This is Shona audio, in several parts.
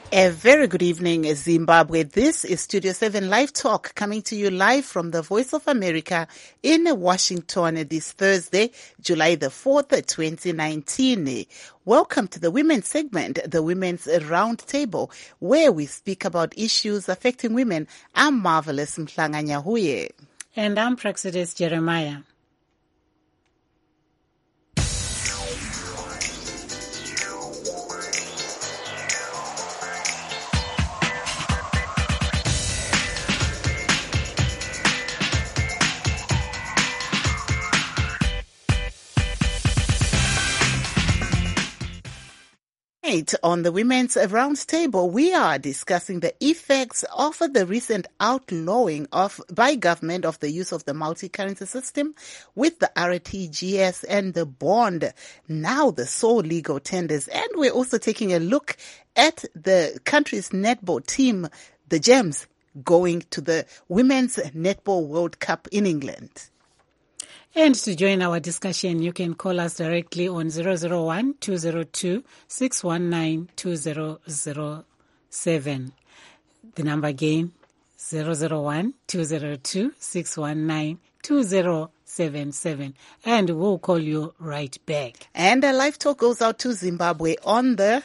A very good evening, Zimbabwe. This is Studio 7 Live Talk coming to you live from the Voice of America in Washington this Thursday, July the 4th, 2019. Welcome to the women's segment, the Women's Roundtable, where we speak about issues affecting women. I'm Marvelous Mhlanga Nyahuye. And I'm Praxidis Jeremiah. On the Women's Roundtable, we are discussing the effects of the recent outlawing by government of the use of the multi-currency system with the RTGS and the bond, now the sole legal tenders. And we're also taking a look at the country's netball team, the Gems, going to the Women's Netball World Cup in England. And to join our discussion, you can call us directly on 001-202-619-2007. The number again, 001-202-619-2077. And we'll call you right back. And a live talk goes out to Zimbabwe on the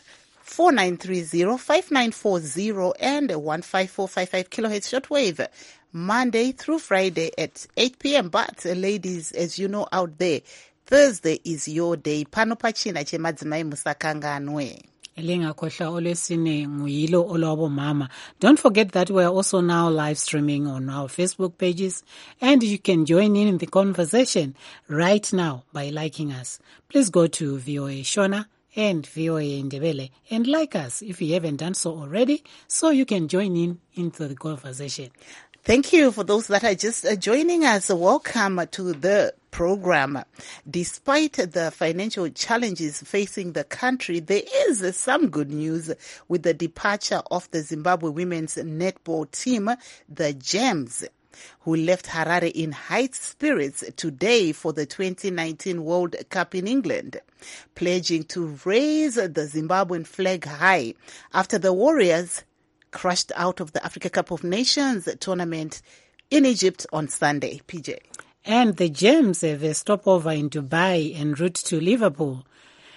4930-5940 and 15455 kilohertz shortwave, Monday through Friday at 8 p.m. But ladies, as you know out there, Thursday is your day. Pano pachina che madzimai musakanganwe. Don't forget that we are also now live streaming on our Facebook pages, and you can join in the conversation right now by liking us. Please go to VOA Shona and VOA Ndebele and like us if you haven't done so already, so you can join in into the conversation. Thank you for those that are just joining us. Welcome to the program. Despite the financial challenges facing the country, there is some good news with the departure of the Zimbabwe women's netball team, the Gems, who left Harare in high spirits today for the 2019 World Cup in England, pledging to raise the Zimbabwean flag high after the Warriors crushed out of the Africa Cup of Nations tournament in Egypt on Sunday. PJ. And the Gems have a stopover in Dubai en route to Liverpool.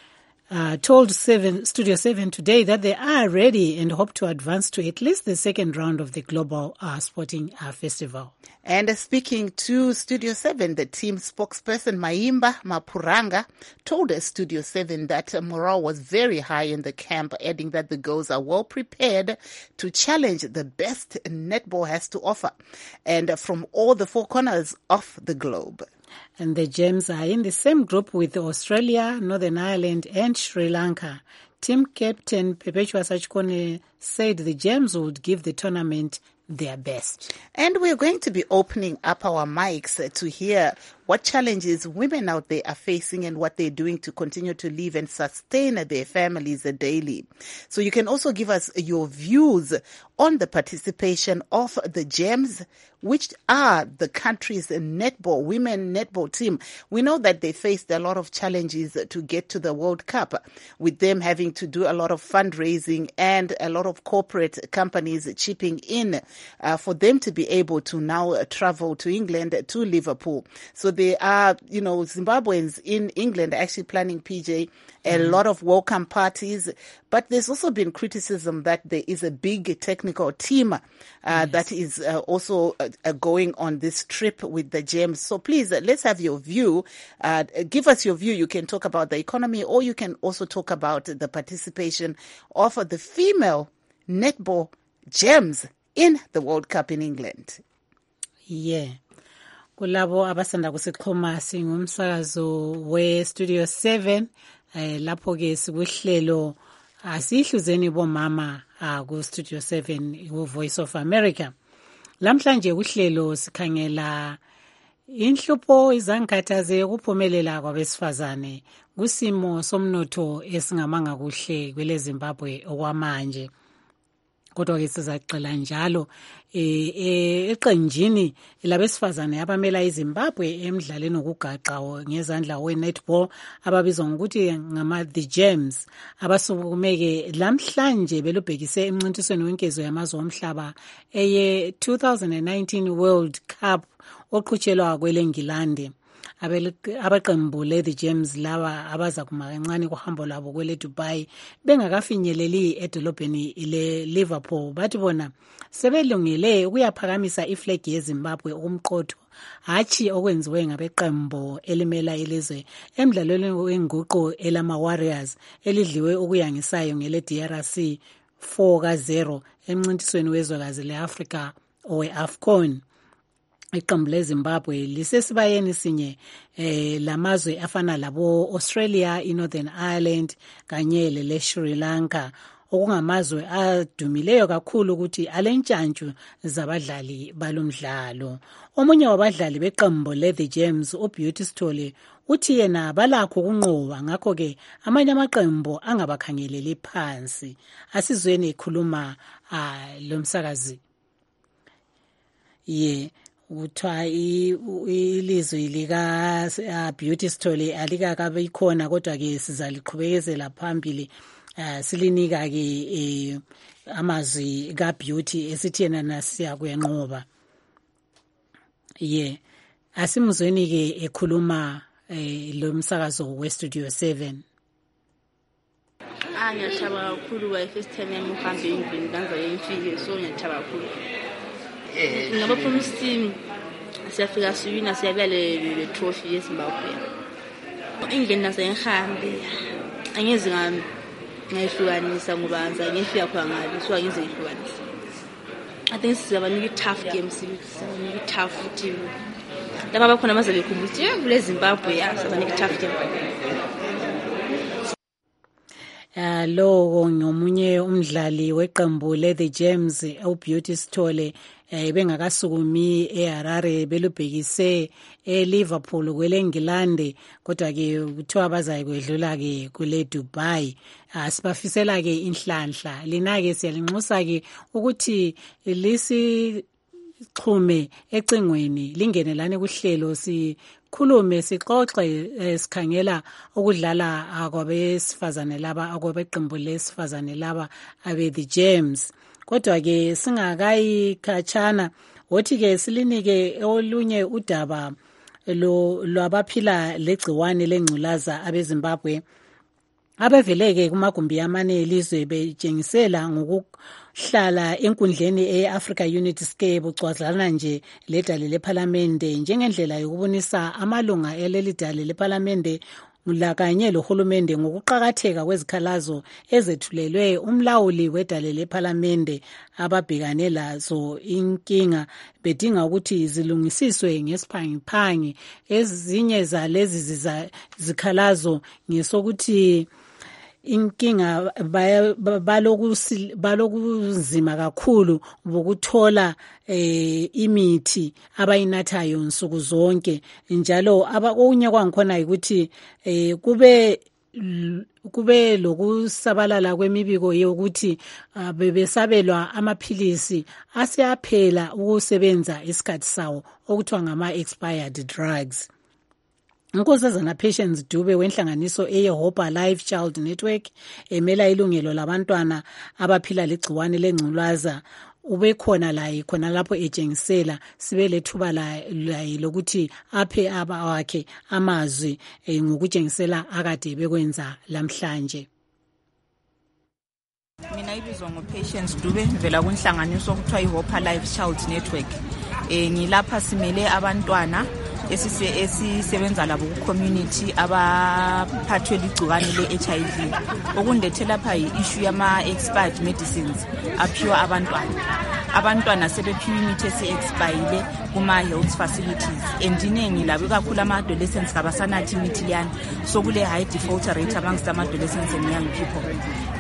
Told Studio 7 today that they are ready and hope to advance to at least the second round of the Global Sporting Festival. And speaking to Studio 7, the team spokesperson Maimba Mapuranga told Studio 7 that morale was very high in the camp, adding that the girls are well prepared to challenge the best netball has to offer, and from all the four corners of the globe. And the Gems are in the same group with Australia, Northern Ireland, and Sri Lanka. Team captain Perpetua Sachkone said the Gems would give the tournament their best. And we're going to be opening up our mics to hear what challenges women out there are facing and what they're doing to continue to live and sustain their families daily. So you can also give us your views on the participation of the Gems, which are the country's women netball team. We know that they faced a lot of challenges to get to the World Cup, with them having to do a lot of fundraising and a lot of corporate companies chipping in for them to be able to now travel to England, to Liverpool. So there are, Zimbabweans in England actually planning, PJ, a lot of welcome parties. But there's also been criticism that there is a big technical team that is also going on this trip with the Gems. So please, let's have your view. Give us your view. You can talk about the economy, or you can also talk about the participation of the female netball Gems in the World Cup in England. Yeah. Kulabo abasanda kusixhoma singumsakazo we Studio 7 lapho ke sikuhlelo asihluzeni bomama ku Studio 7 ku Voice of America. Lamhlanje uhlelo sikhangela inhlupho izangikhathaze ukuphumelela kwabesifazane kusimo somnotho esingamanga kuhle kwele Zimbabwe okwamanje. kodwa ke sizaxela njalo eqenjini labesifazane abamela iZimbabwe emidlalweni wokugaxa ngezandla we-netball ababizwa ngokuthi ngama-The Gems abasukumeke lamhlanje belubhekise emncintisweni wenkezo yamazwe omhlaba eye-2019 World Cup oqhutshelwa kweleNgilandi. Abaqembu le-The Gems laba abaza kuma kancane kuhambo lwabo kwele Dubai bengakafinyeleli edolobheni le-Liverpool bathi bona sebelungele ukuyaphakamisa iflag yeZimbabwe okumqotho hatshi okwenziwe ngabeqembu elimela ilizwe emidlalweni wenguqu elama-Warriors elidliwe okuyangisayo ngele-DRC 4-0 emncintisweni wezwekazi le-Afrika owe-AFCON. Iqembu leZimbabwe lisesibayeni sinye lamazwe afana labo Australia, iNorthern Ireland kanye le-Sri Lanka okungamazwe adumileyo kakhulu ukuthi alentshantshu zabadlali balomdlalo. Omunye wabadlali beqembu le-The Gems uBeauty Sithole uthi yena balakho ukunqoba ngakho ke amanye amaqembu angabakhangeleli phansi. Asizweni ekhuluma lomsakazi uthiwa ilizwi lika Beauty Sithole alikakabe ikhona kodwa ke sizaliqhubezela phambili silinika ke amazwi ka Beauty esithi yena nasiya kuyanqoba. Asimuzweni ke ekhuluma lo msakazo we Studio 7. Ngiyachaba kakhulu kwa first time yami uhambe endlini kanza yemfike so ngiyachaba kakhulu. Ngaba promise team siyafika siwina siyabuya le trophy yeZimbabwe. Ingene nasengihambe angeze ngayihlukanisa ngoba anza ngifika khona ngabe so angize ngihlukanisa. I think sizabanika tough games, sizabanika tough team. Laba bakhona mazabe khumbuthi kule Zimbabwe sizabanika tough game. Lo ngomunye umdlali weqembu le-The Gems uBeauty Sithole bengakasukumi eHarare belubhekise eLiverpool kweleNgilandi kodwa ke kuthiwa bazayikwedlula ke kule Dubai. Sibafisela ke inhlanhla lina ke siyalinxusa ke ukuthi lisixhume ecingweni lingenelane kuhlelo sikhulume sixoxe sikhangela ukudlala akwabesifazane laba akwabeqembu lesifazane laba abe-The Gems. Kodwa ke singakayi khatshana wothi ke silinike olunye udaba lwabaphila legciwane lengculaza abeZimbabwe abeveleke kumagumbi amane elizwe betshengisela ngokuhlala enkundleni e-Africa Unity Scape ucwazana nje ledale lephalamende njengendlela yokubonisa amalunga elelidale lephalamende kanye lohulumende ngokuqakatheka kwezikhalazo ezethulelwe umlawuli wedale lephalamende ababhekane lazo inkinga bedinga ukuthi zilungisiswe ngesiphangiphangi. Ezinye zalezi zikhalazo ngesokuthi inkinga balokuzima kakhulu ukuthola imithi abayinathayo nsuku zonke njalo okunye kwangikhona ukuthi kube lokusabalala kwemibiko yokuthi bebesabelwa amaphilisi aseyaphela ukusebenza isikhathi sawo okuthiwa ngama-expired drugs. Nkosazana Patience Dube wenhlanganiso eyeHope Life Child Network emela ilungelo labantwana abaphila legciwane lengculaza ubekhona laye khona lapho etshengisela sibe lethuba laye lokuthi aphe abawakhe amazwi ngokutshengisela akade bekwenza lamhlanje. Mina ibizwa ngoPatience Dube vela kunhlanganiso okuthiwa iHope Life Child Network. Ngilapha simele abantwana esisebenza labo ku-community abaphathwe ligciwane le-HIV. Okundethi lapha yi-issue yama-expired medicines aphiwa abantwana sebephiwa imithi esi-expayile kuma-health facilities and iningi labo kakhulu ama-adolescents kabasanathi imithi liyani so kule high defaulter rate amongst ama-adolescents and young people.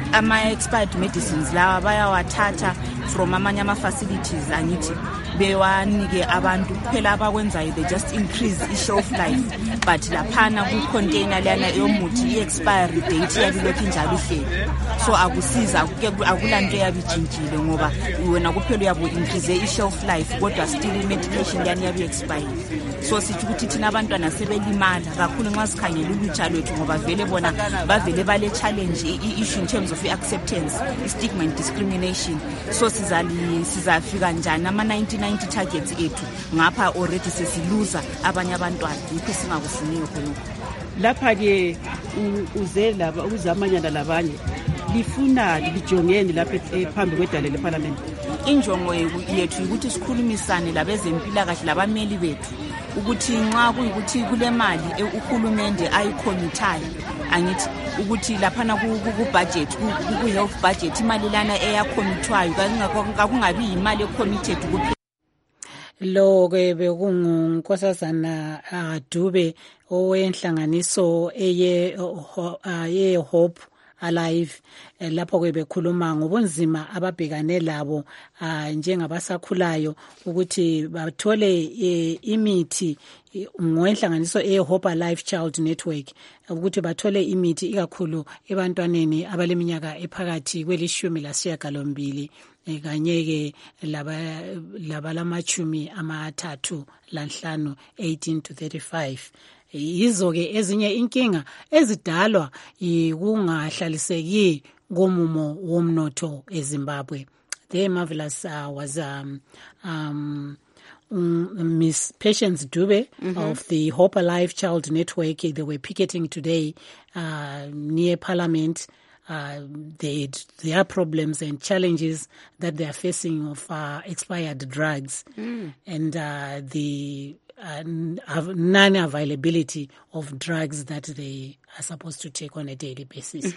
ama-expired medicines lawa bayawathatha from amanye ama-facilities angithi bewanike abantu kuphela abakwenzayo they just increase i-shelf life but laphana ku-container leyana yomuthi i-expiry date yabi lokhu injalo ihleli so akusiza akulanto yabi ijintshile ngoba wena kuphela uyabe increase i-shelf life kodwa still i-medication leyana yabi expired so sithi ukuthi thina abantwana sebelimala kakhulu nxa sikhangela ulutsha lwethu ngoba vele bona bavele bale challenge i-issue in terms of i-acceptance i-stigma and discrimination so sizafika njani ama-1990 targets ethu ngapha already sesiluza abanye abantwana yikho singakufuniyo khonokho lapha-ke ukuzamanyana labanye lifuna lijongeni lapha phambi kwedale lephalamende. Injongo yethu ukuthi sikhulumisane labezempilakahle labameli bethu ukuthi nxa kuyikuthi kule mali uhulumende ayikhommithayo angithi ukuthi laphana ku-budget ku-health budget imali lana eyakhomithwayo kakungabi yimali ecommitted kuphela. Lo-ke bekungunkosazana Dube owenhlanganiso eye Hope Alive lapho ke bekhuluma ngobunzima ababhekane labo njengabasakhulayo ukuthi bathole imithi ngoenhlanganiso eHope Alive Child Network ukuthi bathole imithi ikakhulu ebantwaneni abaleminyaka ephakathi kweli-18 kanye ke labalamachumi amathathu lanhlanu 18 to 35. Yizo ke ezinye inkinga ezidalwa yikungahlaliseki komumo womnotho eZimbabwe. The marvelous was Miss Patience Dube of the Hope Alive Child Network. They were picketing today near Parliament. There are problems and challenges that they are facing of expired drugs and the non-availability of drugs that they are supposed to take on a daily basis.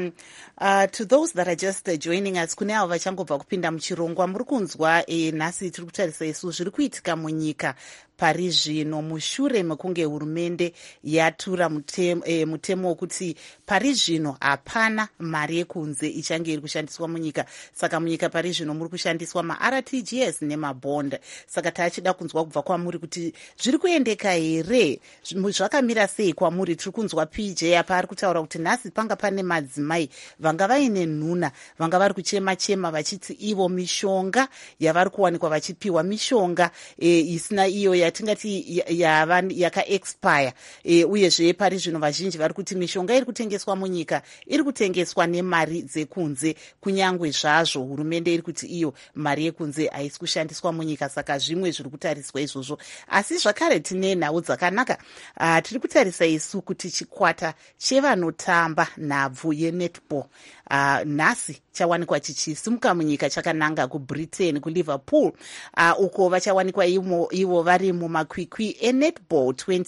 To those that are just joining us, kune avo vachangobva kupinda muchirongwa muri kunzwa nhasi tiri kutarisa isu zviri kuitika munyika pari zvino mushure mekunge hurumende yatura mutemo wokuti pari zvino hapana mari yekunze ichange iri kushandiswa munyika. Saka munyika pari zvino muri kushandiswa ma-RTGS nemabond. Saka tachida kunzwa kubva kwamuri kuti zviri kuendeka here, zvakamira sei kwamuri. Tiri kunzwa PJ apa ari kutaura kuti nhasi panga pane madzimai vanga vaine nhuna vanga vari kuchema vachiti ivo mishonga yavari kuwanikwa vachipiwa mishonga isina iyo yatingati yakaexpire uyezve pari zvino vazhinji vari kuti mishonga iri kutengeswa munyika iri kutengeswa nemari dzekunze kunyangwe zvazvo hurumende iri kuti iyo mari yekunze haisi kushandiswa munyika. Saka zvimwe zviri kutariswa izvozvo, asi zvakare tine nhau dzakanaka. Tiri kutarisa isu kuti chikwata chevanotamba nhabvu yenetball nhasi chawanikwa chichisimuka munyika chakananga kuBritain kuLiverpool uko vachawanikwa ivo vari mumakwikwi enetball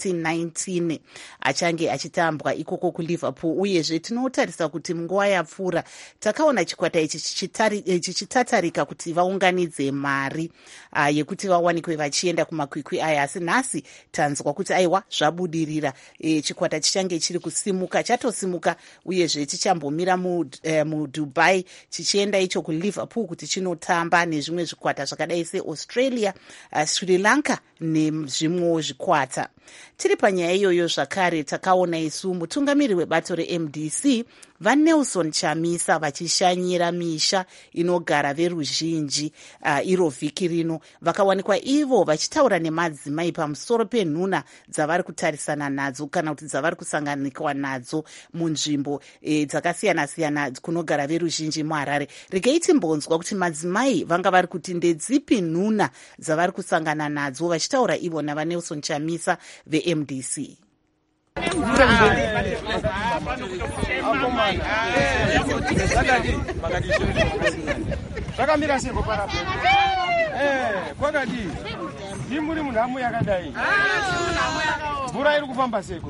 2019 achange achitambwa ikoko kuLiverpool. Uyezve tinotarisa kuti munguva yapfuura takaona chikwata ichi chichitatarika kuti vaunganidze mari yekuti vawanikwe vachienda kumakwikwi aya, asi nhasi tanzwa kuti aiwa zvabudirira, chikwata chichange chiri kusimuka, chatosimuka uyezve chichambomira muDubai chichienda icho kuLiverpool kuti chinotamba nezvimwe zvikwata zvakadai seAustralia, Sri Lanka nezvimwewo zvikwata. Tiri panyaya iyoyo zvakare takaona isu mutungamiri webato reMDC vaNelson Chamisa vachishanyira misha inogara veruzhinji iro vhiki rino. Vakawanikwa ivo vachitaura nemadzimai pamusoro penhuna dzavari kutarisana nadzo kana kuti dzavari kusanganikwa nadzo munzvimbo dzakasiyana-siyana kunogara veruzhinji muHarare. Regei timbonzwa kuti madzimai vanga vari kuti ndedzipi nhuna dzavari kusangana nadzo vachitaura ivo navaNelson Chamisa veMDC. Zvakamira seko para kwakadi ndimuri munhamu yakadai mvura iri kufamba seko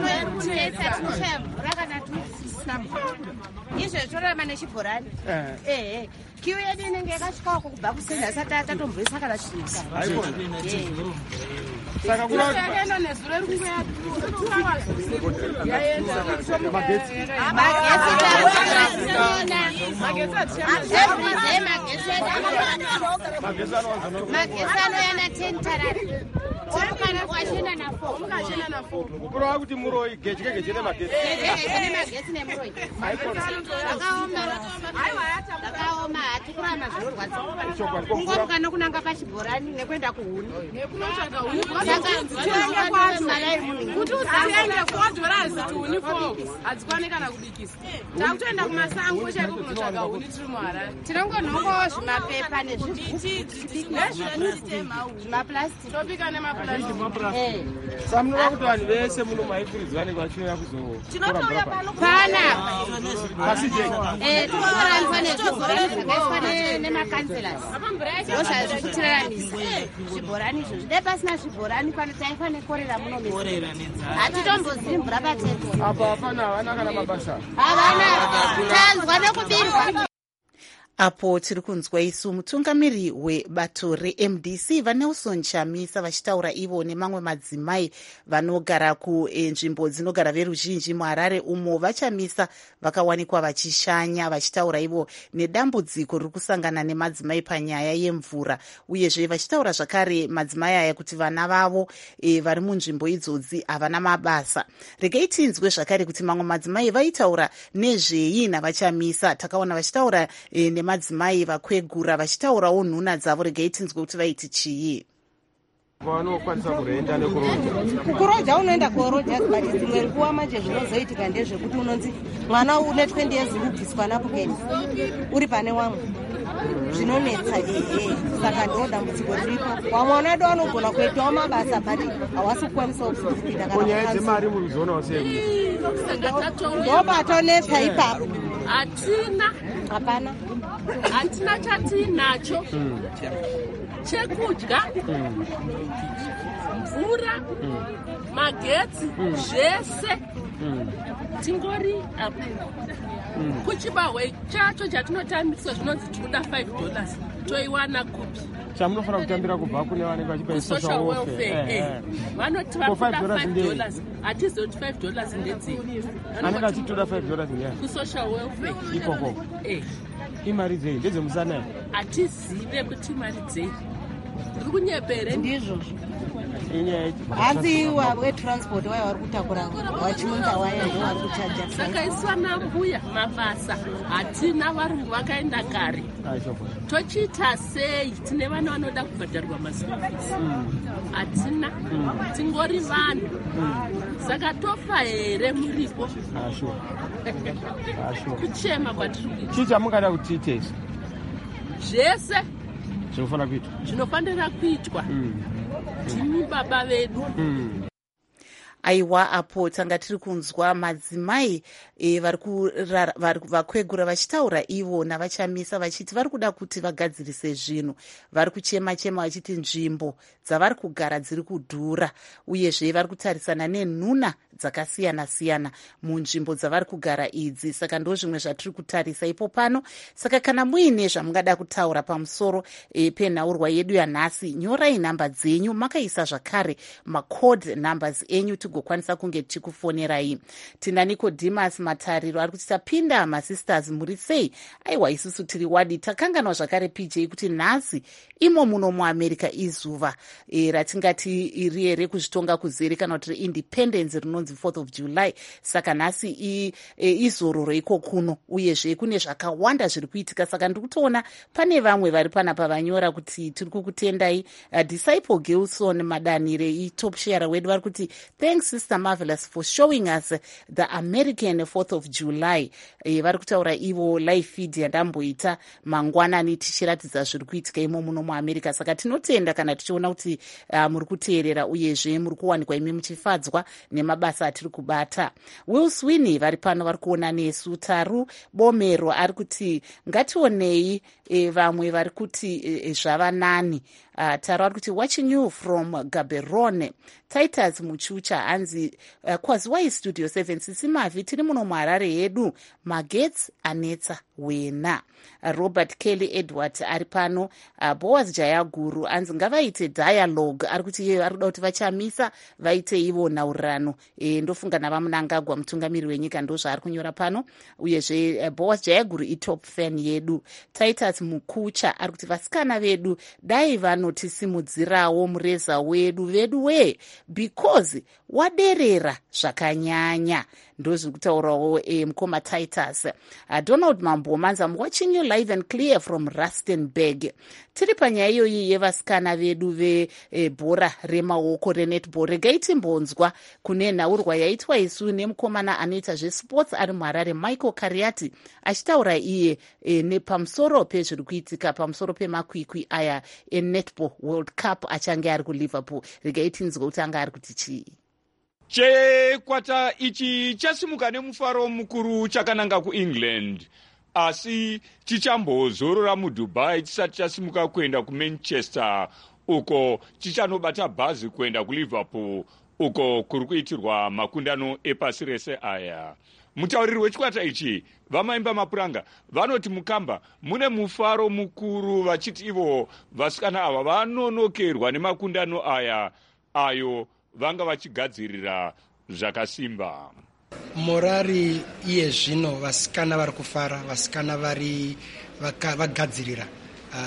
izvezvo rama nechibhorani kiu yedu inenge yakasvikawo kubva kusenda asati atatomboisa kana chinhu kurova kuti muroi geche nemagesi akaoma hatikurama zvinorwadza kungomuka nokunanga pachibhorani nekuenda kuhuni kuti uziende kuodhorazi tuhuni fo hadzikwane kana kubikisa takutoenda kumasango chaiko kunotsvaga huni tiri muharare tinongonhongowo zvimapepa nezvimaplastic tobika nemaplastic samunova kuti vanhu vese muno maifurizi vanenge vachiuya kuzotinotouya pana tinotoranzwa nezvibhorani zvakaiswa nemakanselas ndozvazvichitiraramisa zvibhorani izvo zvide pasina zvibhorani pano taifa nekorera muno hatitombozivi mvura patepo apa hapana havana kana mabasa havana tanzwa nekubirwa. Apo tiri kunzwa isu mutungamiri webato reMDC vaNelson Chamisa vachitaura ivo nemamwe madzimai vanogara kunzvimbo dzinogara veruzhinji muHarare umo. vaChamisa vakawanikwa vachishanya vachitaura ivo nedambudziko riri kusangana nemadzimai panyaya yemvura, uyezve vachitaura zvakare madzimai aya kuti vana vavo vari munzvimbo idzodzi havana mabasa. Regai tinzwe zvakare kuti mamwe madzimai vaitaura nezvei navaChamisa. Takaona vachitaura madzimai vakwegura vachitaurawo nhuna dzavo. Regai tinzwe kuti vaiti chii. vanokwanisa kuroja nekuroja kuroja unoenda kuroja but dzimwe nguva manje zvinozoitika ndezvekuti unonzi mwana une 20 years kubviswa napukeni uri pane wamwe zvinonetsa saka ndo dambudziko riripo. Wamwe vana vedu vanogona kuitawo mabasa but hawasi kukwanisawo kuzvipinda kunyaya dzemari muzvionawo sei ndo patonetsa ipapo. hatina hapana hatina chatinacho chekudya mvura magetsi zvese tingori apo kuchibahwe chacho chatinotambisa zvinonzi tikuda $5 toiwana kupi chamunofanira kutambira kubva kune vanenge vachipa social welfare vanoti vakuda $5 hatizivi kuti $5 ndedzei anenge achitoda $5 nyaya kusocial welfare ikoko imari dzei ndedzemusana hatizive kuti imari dzei iri kunyepere ndizvozvo inyaya hanzi wetransport waya vari kutakura wachimunda waya ndo vari kuchaja saka isu vana mbuya mabasa hatina varungu vakaenda kare tochiita sei tine vana vanoda kubhadharirwa masifisi hatina tingori vanhu saka tofa here muripo kuchema kwatiri kuita chii chamungada kuti tiite zvese zvinofanira kuitwa timi baba vedu aiwa. Apo tanga tiri kunzwa madzimai vakwegura vachitaura ivo navaChamisa vachiti vari kuda kuti vagadzirise zvinhu. Vari kuchema-chema vachiti nzvimbo dzavari kugara dziri kudhura, uyezve vari kutarisana nenhuna dzakasiyana-siyana munzvimbo dzavari kugara idzi. Saka ndo zvimwe zvatiri kutarisa ipo pano. Saka kana muine zvamungada kutaura pamusoro penhaurwa yedu yanhasi, nyorai nhamba dzenyu makaisa zvakare macode numbers enyu tigokwanisa kunge tichikufonerai. tina Nicodemus Matariro ari kuti tapinda masisters muri sei? Aiwa, isusu tiri wadi. Takanganwa zvakare PJ kuti nhasi imo muno muAmerica izuva ratingati iri here kuzvitonga kuzere kana kuti independence rinonzi 4th of July. Saka nhasi izororo iko kuno, uyezve kune zvakawanda zviri kuitika. Saka ndiri kutoona pane vamwe vari panapa vanyora kuti tiri kukutendai. Disciple Gilson Madanire itop share wedu vari kuti thanks Sister Marvelous for showing us the American 4th of July. Vari kutaura ivo live feed yandamboita mangwanani tichiratidza zviri kuitika imo muno muAmerica. Saka tinotenda kana tichiona kuti muri kuteerera uyezve muri kuwanikwa imi muchifadzwa nemabasa atiri kubata. Will Sweeney vari pano vari kuona nesu. Taru Bomero ari kuti ngationei vamwe vari kuti zvava nani. Taru ari kuti watching you from Gaborone. Titus Muchucha anzi Kwaziwai Studio 7 Sisimavi tiri muno muHarare yedu magetsi anetsa wena. Robert Kelly Edward ari pano. Boaz Jayaguru anzi ngavaite dialogue, ari kuti iye ari kuda kuti vachamisa vaite ivo naurirano. Ndofunga navamunangagwa mutungamiri wenyika ndozvaari kunyora pano. Uyezve Boaz Jayaguru itop fan yedu. Titus Mukucha ari kuti vasikana vedu dai vanotisimudzirawo mureza wedu we because waderera zvakanyanya. Ndozviri kutaurawo mukoma Titus. Donald Mambomanza, I'm watching you live and clear from Rustenburg. Tiri panyaya iyoyi yevasikana vedu vebhora remaoko renetball. Regai timbonzwa kune nhaurwa yaitwa isu nemukomana anoita zvesports ari muHarare Michael Kariati achitaura iye nepamusoro pezviri kuitika pamusoro pemakwikwi aya eNetball World Cup achange ari kuLiverpool. Regai tinzwe kuti anga ari kuti chii. Chekwata ichi chasimuka nemufaro mukuru chakananga kuEngland, asi chichambozorora muDubai chisati chasimuka kuenda kuManchester, uko chichanobata bhazi kuenda kuLiverpool, uko kuri kuitirwa makundano epasi rese aya. Mutauriri wechikwata ichi vamaimba mapuranga vanoti mukamba mune mufaro mukuru vachiti ivo vasikana ava vanonokerwa nemakundano aya ayo vanga vachigadzirira zvakasimba. Morari iye zvino vasikana vari kufara, vasikana vagadzirira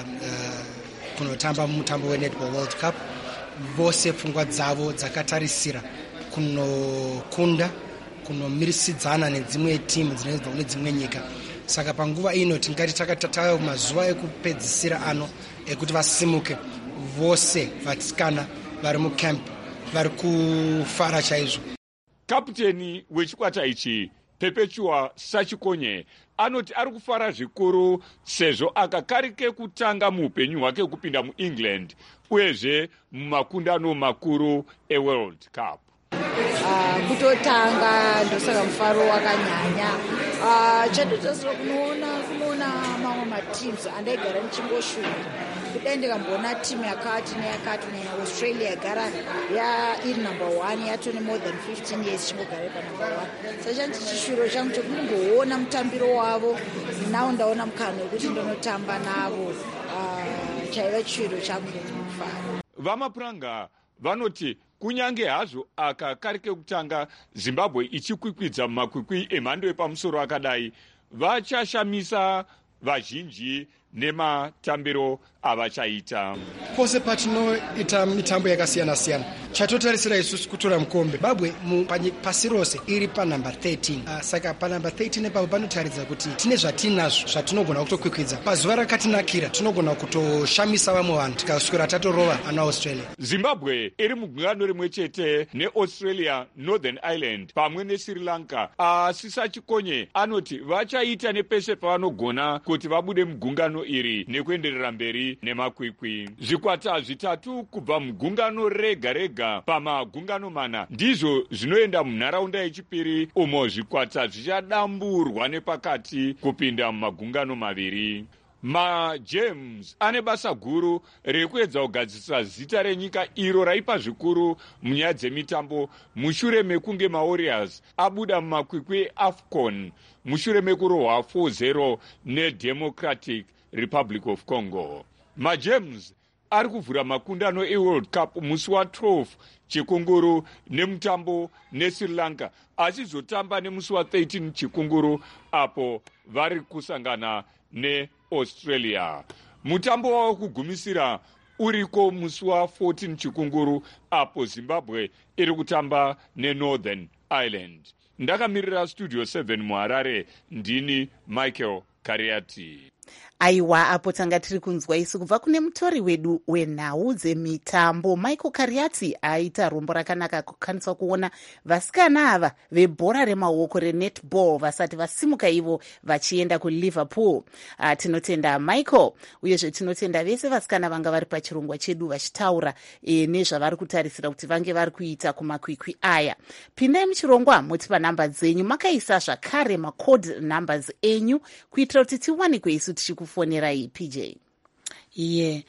kunotamba mutambo weNetball World Cup. Vose pfungwa dzavo dzakatarisira kunokunda, kunomirisidzana nedzimwe timu dzinobva kune dzimwe nyika. Saka panguva ino tingati takatatayo mazuva ekupedzisira ano ekuti vasimuke vose vasikana vari mucamp vari kufara chaizvo. Kapteni wechikwata ichi Perpetua Sachikonye anoti ari kufara zvikuru sezvo akakarike kutanga muupenyu hwake kupinda muEngland uyezve mumakundano makuru eWorld Cup. Kutotanga ndosaka mufaro wakanyanya. Chatotosira kunoona mamwe mateams andaigara ndichingoshuva kudai ndikambona timu yakati neyakati kunyanya Australia yagara iri number 1 yatone more than 15 years chimbogara panumber 1. Saka chandichishuro changu chekunongoona mutambiro wavo, nawo ndaona mukana wekuti ndinotamba navo. Chaiva chiro changu ndinofara. Vamapuranga vanoti kunyange hazvo akakarike kutanga Zimbabwe ichikwikwidza mumakwikwi emhando yepamusoro akadai, vachashamisa vazhinji nematambiro avachaita. Pose patinoita mitambo yakasiyana-siyana, chatotarisira isusu kutora mukombe. Zimbabwe pasi rose iri panumber 13. Saka panumber 13 ipapo panotaridza kuti tine zvatinazvo zvatinogona kutokwikwidza. Pazuva rakatinakira tinogona kutoshamisa vamwe vanhu tikaswera tatorova ana Australia. Zimbabwe iri mugungano rimwe chete neAustralia, Northern Ireland pamwe neSri Lanka. Asi Sachikonye anoti vachaita nepese pavanogona kuti vabude mugungano iri nekuenderera mberi nemakwikwi. Zvikwata zvitatu kubva mugungano rega pamagungano mana ndizvo zvinoenda munharaunda yechipiri, umo zvikwata zvichadamburwa nepakati kupinda mumagungano maviri. MaGems ane basa guru rekuedza kugadzirisa zita renyika iro raipa zvikuru munyaya dzemitambo mushure mekunge maWarriors abuda mumakwikwi eAFCON mushure mekurohwa 4-0 neDemocratic Republic of Congo. MaGems ari kuvhura makundano eWorld Cup musi wa12 chikunguru nemutambo neSri Lanka, achizotamba nemusi wa13 chikunguru apo vari kusangana neAustralia. Mutambo wavo kugumisira uriko musi wa14 chikunguru apo Zimbabwe iri kutamba neNorthern Ireland. Ndakamirira Studio 7 muHarare, ndini Michael Kariati. Aiwa, apo tanga tiri kunzwa isu kubva kune mutori wedu wenhau dzemitambo Michael Kariati aita rombo rakanaka kukwanisa kuona vasikana ava vebhora remaoko renetball vasati vasimuka ivo vachienda kuLiverpool. Tinotenda Michael, uyezve tinotenda vese vasikana vanga vari pachirongwa chedu vachitaura nezvavari kutarisira kuti vange vari kuita kumakwikwi aya. Pindai muchirongwa motipa namba dzenyu, makaisa zvakare macode numbers enyu kuitira kuti tiwanikwe isu tichikufonerai PJ. iye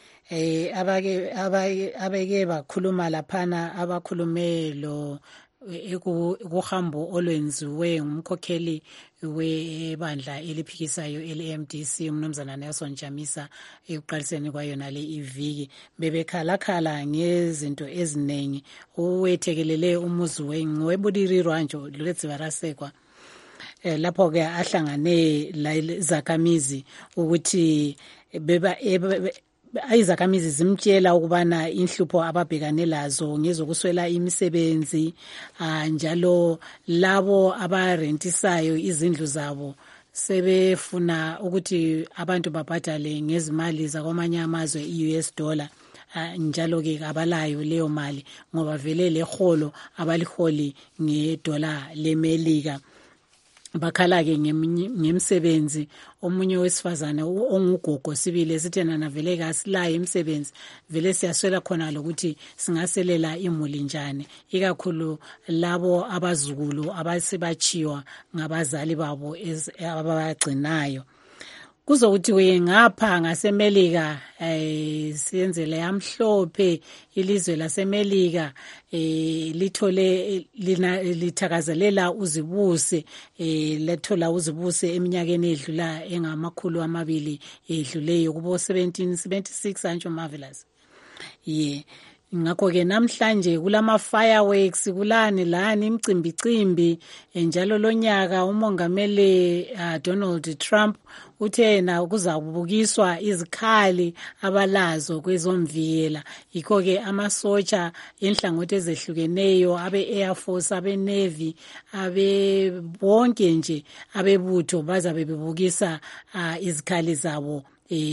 abake bakhuluma laphana abakhulume lo kuhambo olwenziwe ngumkhokheli webandla eliphikisayo ele-MDC umnumzana Nelson Chamisa ekuqaliseni kwayona le iviki bebekhalakhala ngezinto eziningi uwethekelele umuzi webudiri njo lwezibarasekwa lapho-ke ahlangane izakhamizi ukuthi izakhamizi zimtshela ukubana inhlupho ababhekane lazo ngezokuswela imisebenzi njalo labo abarentisayo izindlu zabo sebefuna ukuthi abantu babhadale ngezimali zakwamanye amazwe i-US dollar njalo-ke abalayo leyo mali ngoba vele leholo abaliholi ngedola lemelika bakhala-ke ngemsebenzi omunye wesifazane ongugogo sibili esithena navele kasilayo imisebenzi vele siyaswela khona lokuthi singaselela imuli njani ikakhulu labo abazukulu abasebachiwa ngabazali babo ababagcinayo kuzokuthi ngapha ngasemelika siyenzele yamhlophe ilizwe lasemelika lithole lithakazelela uzibuse lethola uzibuse eminyakeni edlula engamakhulu amabili edluleyo kubo 1776 antsho marvelous ngakho-ke namhlanje kulama fireworks kulani lani imicimbicimbi njalo lonyaka umongameli Donald Trump uthe na kuzabukiswa izikhali abalazo kwezomvikela yikho-ke amasotsha enhlangothi ezehlukeneyo abe-Air Force abe-Navy bonke nje abebutho bazabe bebukisa izikhali zabo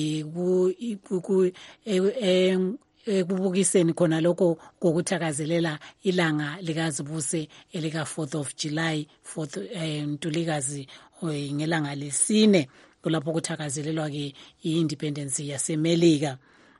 ekubukiseni khona lokho kokuthakazelela ilanga likazibuse elika 4th of July Ntulikazi ngelanga lesine kulapho kuthakazelelwa ke i-independence yasemelika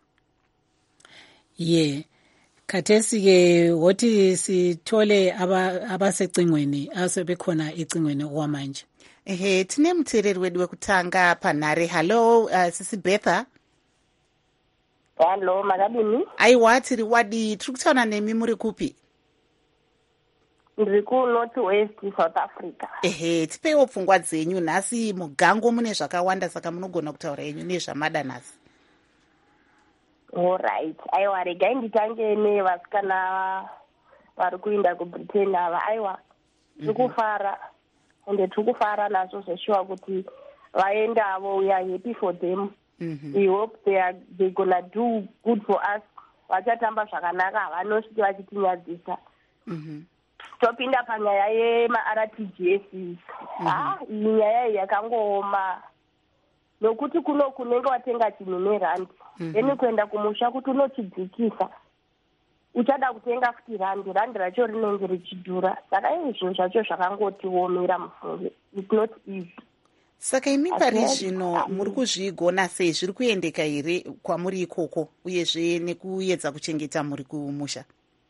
khathesi ke wothi sithole abasecingweni asebekhona ecingweni okwamanje tine muthereri wedu wekutanga panhare. Hello sisi Betha. Hello makadini. Aiwa tiri wadi tiri kutaura nemi muri kupi? Ndiri North West South Africa. Tipeiwo pfungwa dzenyu nhasi mugango mune zvakawanda saka munogona kutaura henyu nezvamada nhasi. Alright. Aiwa regai nditange nevasikana vari kuenda kuBritain ava. Aiwa tikufara ende tikufara nazo zveshuwa kuti vaendavo. We are happy for them. We hope they're gonna do good for us. Vachatamba zvakanaka havanosviti vachitinyadzisa. Topinda panyaya yema-RTGS. Iyi nyaya iyi yakangooma nokuti kuno kunenge watenga chinhu nerandi then kuenda kumusha kuti unochidzikisa uchada kutenga futi randi racho rinenge richidhura saka zvinhu zvacho zvakangotiomera mufunge. It's not easy. Saka imi pari zvino muri kuzvigona sei? Zviri kuendeka here kwamuri ikoko uyezve nekuedza kuchengeta muri kumusha?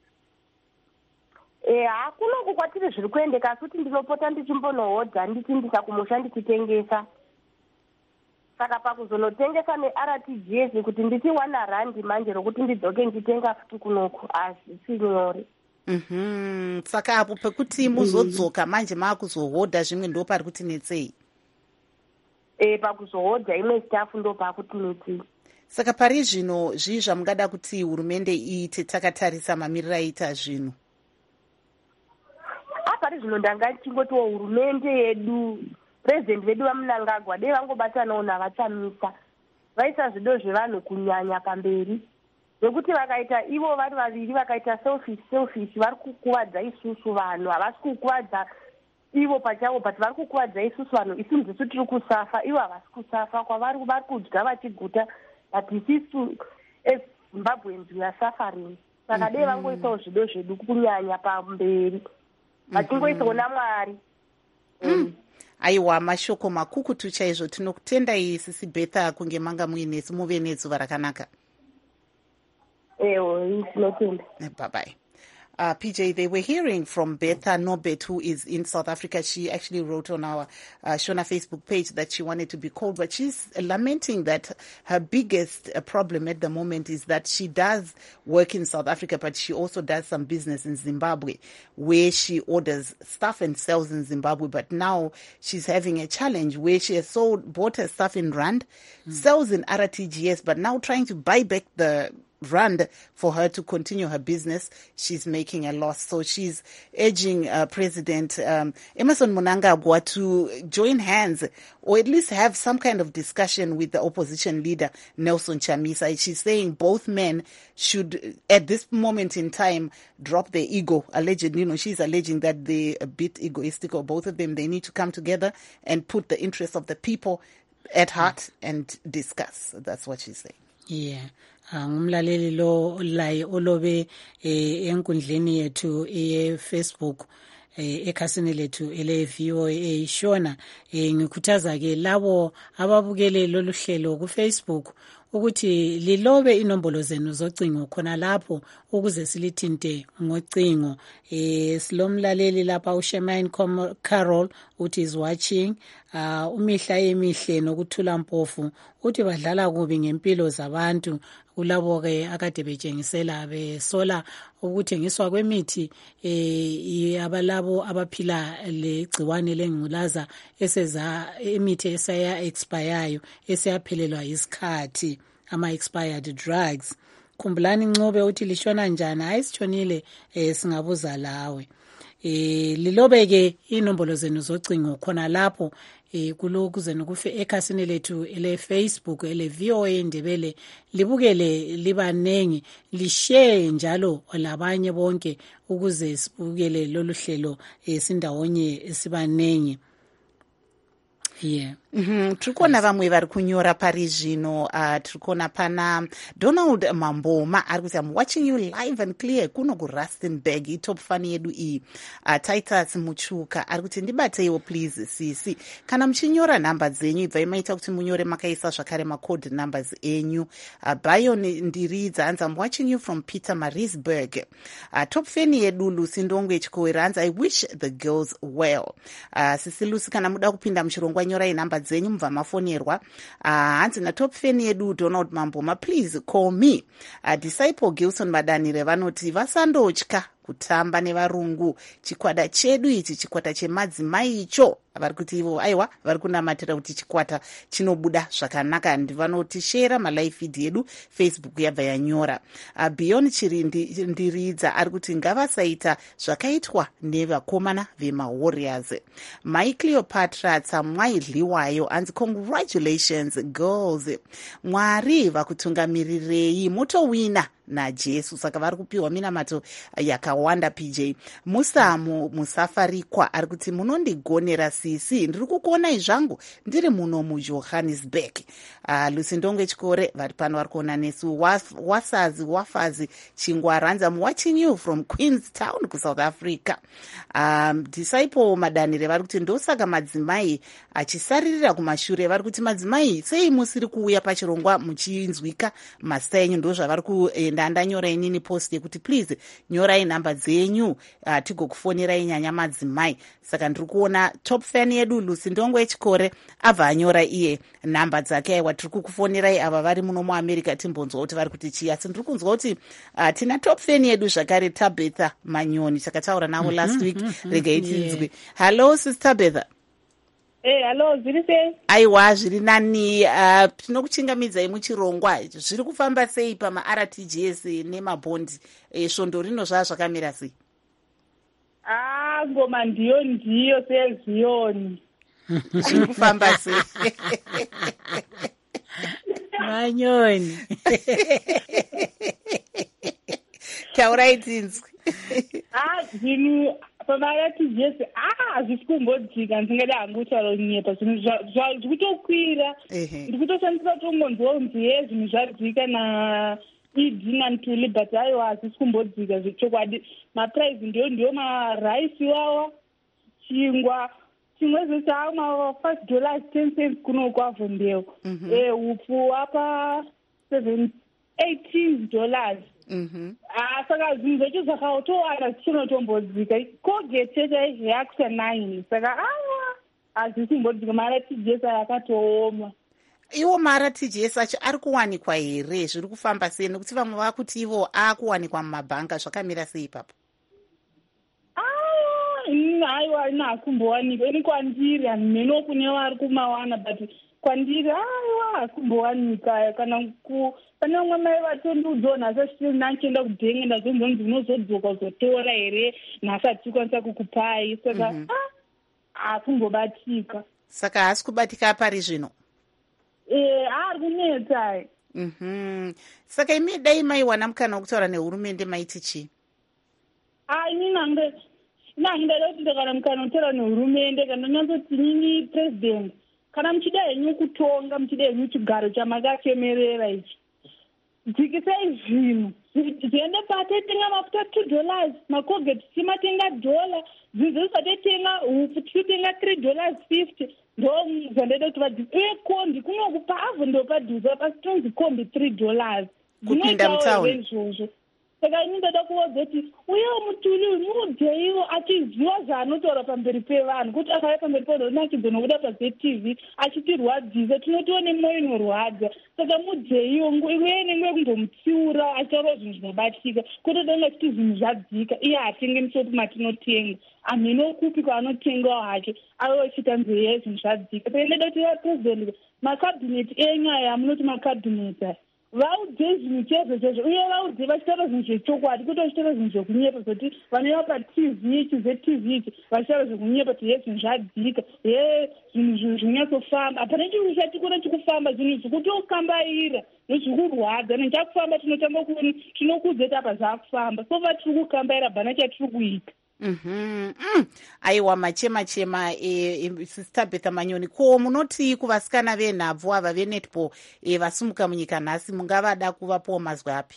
Kunoku kwatiri zviri kuendeka kuti ndinopota ndichimbonohodha ndichiindisa kumusha ndichitengesa. Saka pakuzonotengesa neRTGS kuti ndichiwana randi manje rokuti ndidzoke nditenga futi kunoku hazvisi nyore. Saka apo pekuti muzodzoka manje maakuzohodha zvimwe ndo pari kuti netsei? Pakuzohodha imwe stafu ndo pakuti netsei. Saka pari zvino zvii zvamungada kuti hurumende iite takatarisa mamiriro aita zvinhu? Pari zvino ndanga chingotiwo hurumende yedu president vedu vaMnangagwa dei vangobatanawo navachamisa vaisa zvido zvevanhu kunyanya pamberi nekuti vakaita ivo vari vaviri vakaita selfish vari kukuvadza isusu vanhu havasi kukuvadza ivo pachavo but vari kukuvadza isusu vanhu isu ndisu tiri kusafa ivo havasi kusafa kwavari kudya vachiguta but isisu eZimbabweans we are suffering. Saka dei vangoisawo zvido zvedu kunyanya pamberi vachingoisawo naMwari. Aiwa mashoko makukutu chaizvo. Tinokutendai sisi Betha kunge manga muinesu muve nedzuva rakanaka. Tinotenda. Bye bye. PJ, they were hearing from Betha Nobet, who is in South Africa. She actually wrote on our Shona Facebook page that she wanted to be called, but she's lamenting that her biggest problem at the moment is that she does work in South Africa, but she also does some business in Zimbabwe, where she orders stuff and sells in Zimbabwe. But now she's having a challenge where she has bought her stuff in Rand, sells in RTGS, but now trying to buy back the Rand for her to continue her business. She's making a loss. So she's urging President Emmerson Mnangagwa to join hands or at least have some kind of discussion with the opposition leader, Nelson Chamisa. She's saying both men should, at this moment in time, drop their ego. Allegedly, she's alleging that they're a bit egoistical. Both of them, they need to come together and put the interests of the people at heart and discuss. That's what she's saying. Yeah. Ngumlaleli lo laye olobe enkundleni yethu Facebook ekhasini lethu ele VOA Shona ngikhuthaza ke labo ababukele lolu hlelo ku Facebook ukuthi lilobe inombolo zenu zocingo khona lapho ukuze silithinte ngocingo. Silomlaleli lapha uShemaine Carol uthi is watching. Umihla emihle nokuthula mpofu uthi badlala kubi ngempilo zabantu kulabo ke akade betshengisela besola ukuthengiswa kwemithi abalabo abaphila legciwane lengculaza eseza imithi esaya expireyo esiyaphelelwa isikhathi ama expired drugs. Khumbulani Ncube uthi lishona njani? Ayisithonile singabuza lawe. Lilobeke inombolo zenu zocingo khona lapho kuloku zenu kufe ekhasini lethu ele Facebook ele VOA Ndebele libukele libanengi lishare njalo labanye bonke ukuze sibukele lolu hlelo sindawonye sibanengi. Yeah. Trikona vamwe vari kunyora pari zvino trikona pana Donald Mamboma ari kuti I'm watching you live and clear kuno kuRustenburg itop fani yedu iyi. Titus Muchuka ari kuti ndibateiwo please sisi kana muchinyora nhamba dzenyu ibvai maita kuti munyore makaisa zvakare macode numbers enyu. Bayon Ndiridza anzi I'm watching you from Peter Marisburg. Top fani yedu Lucy Ndongwe Chikowera anzi I wish the girls well. Sisi Lucy kana muda kupinda muchirongwa nyorai nhamba dzenyu mubva mafonerwa. Hanzi natop fan yedu Donald Mamboma please call me. Disciple Gilson Madanire vanoti vasandotya kutamba nevarungu. Chikwata chedu ichi chikwata chemadzimai icho. Vari kuti ivo aiwa vari kunamatira kuti chikwata chinobuda zvakanaka ndivanoti share malive feed yedu Facebook yabva yanyora. Beyond Chirindi Ndiridza ari kuti ngavasaita zvakaitwa nevakomana vemawarriors. Mai Cleopatra Tsamwaidliwayo anzi congratulations girls. Mwari vakutungamirirei motowina naJesu. Saka vari kupiwa minamato yakawanda PJ. Musamu Musafarikwa ari kuti munondigonera sisi ndiri kukuonai zvangu ndiri muno muJohannesburg. Lucy Ndongwe Chikore vari pano vari kuona nesu. Wafazi Chingwaranza I'm watching you from Queenstown kuSouth Africa. Disciple Madanire vari kuti ndosaka madzimai achisaririra kumashure. Vari kuti madzimai sei musiri kuuya pachirongwa muchinzwika masta enyu ndozvavari kuenda ndanyora inini post yekuti please nyorai nhamba dzenyu tigokufonerai nyanya madzimai. Saka ndiri kuona top fan yedu Lucy Ndongwe Chikore abva anyora iye nhamba dzake aiwa tiri kukufonerai ava vari muno muAmerica timbonzwa kuti vari kuti chii. Asi ndiri kunzwa kuti tina top fan yedu zvakare Tabitha Manyoni takataura navo last week regai tinzwe. Hello sister Tabitha. Hello, zviri sei? Aiwa zviri nani. Tinokuchingamidzai muchirongwa zviri kufamba sei pama RTGS nemabhondi svondo rino zvazvakamira sei? Ngoma ndiyo seZioni. Zviri kufamba sei? Manyoni. Taurai tinzwi. Zvinhu pamaRTGS hazvisi kumbodzika ndingada hangu kutaura kunyepa zvinhu zviri kutokwira. Ndiri kutoshandisa tongonzwa kunzi zvinhu zvadzika naIdina Ntuli but aiwa hazvisi kumbodzika zvechokwadi. Maprice ndiyo maraisi wawa chingwa chimwe zvese $5 10 kuno kwaVhondeo. Upfu apa $18. Saka zvinhu zvecho zvakatowanda zvichinotombodzika. Colgate checha yakusa 9. Saka hazvisimbodzika. Mara TJS yakatooma. Iwo mara TJS acho ari kuwanikwa here? Zviri kufamba sei? Nokuti vamwe vakuti ivo akuwanikwa mumabhanga. Zvakamira sei ipapo? Haiwa ina hakumbowanikwa. Ini kwandiri hanhu kune vari kumawana, but kwandiri haiwa hakumbowanika. Kana pane vamwe mai vatondiudzawo nhasi achiti nachienda kudhenge ndazonzonzi unozodzoka uzotora here nhasi hatikwanisa kukupai. Saka hakumbobatika. Saka haasi kubatika pari zvino? Ari kunetsa. Saka imi dai maiwana mukana wokutaura nehurumende maiti chii? Inini ndada kuti ndakana mukana wokutaura nehurumende kana nyanzoti nini president, kana muchida henyu kutonga, muchida henyu chigaro chamakachemerera ichi, dzikisai zvinhu zviende patetenga mafuta $2, macolgate timatenga $1, zvinhu zvisatetenga upu tichitenga $3.50. Ndo zvandada kuti vadzike kombi kunoku paavho ndopadhuza pasitonzi kombi $3 kupinda mutauni izvozvo. Saka ini ndada kuudza kuti uyewo mutuli muudzeyiwo achiziva zvaanotaura pamberi pevanhu, kuti akauya pamberi pevanhu nakidza nokuda paZTV achitirwadzisa tinotiwo nemwoyo inorwadza. Saka mudzeyiwo uye nenguva yekundomutsiura achitaurawo zvinhu zvinobatika, kuti danga achiti zvinhu zvadzika iye hatenge misopi matinotenga, anhu inokupi kwaanotengawo hake ave achiita nzeye zvinhu zvadzika. Saka ndada kuti vapresident makabhineti enyu aya amunoti makabhineti aya vaudze zvinhu chezvo uye vaudze vachitaura zvinhu zvechokwadi, kuti vachitaura zvinhu zvekunyepa, zvokuti vanova paTV ichi ZTV ichi vachitaura zvekunyepa kuti zvinhu zvadzika, zvinhu zvinyatsofamba. Hapana chinhu chatikona chikufamba, zvinhu zvikutokambaira nezvikurwadza nechakufamba tinotanga kuoni tinokudza kuti apa zvakufamba, so vatiri kukambaira hapana chatiri kuita. Aiwa machema Sister Betha Manyoni, ko munoti kuvasikana venhabvu ava venetball vasumuka munyika nhasi mungavada kuvapowo mazwi api?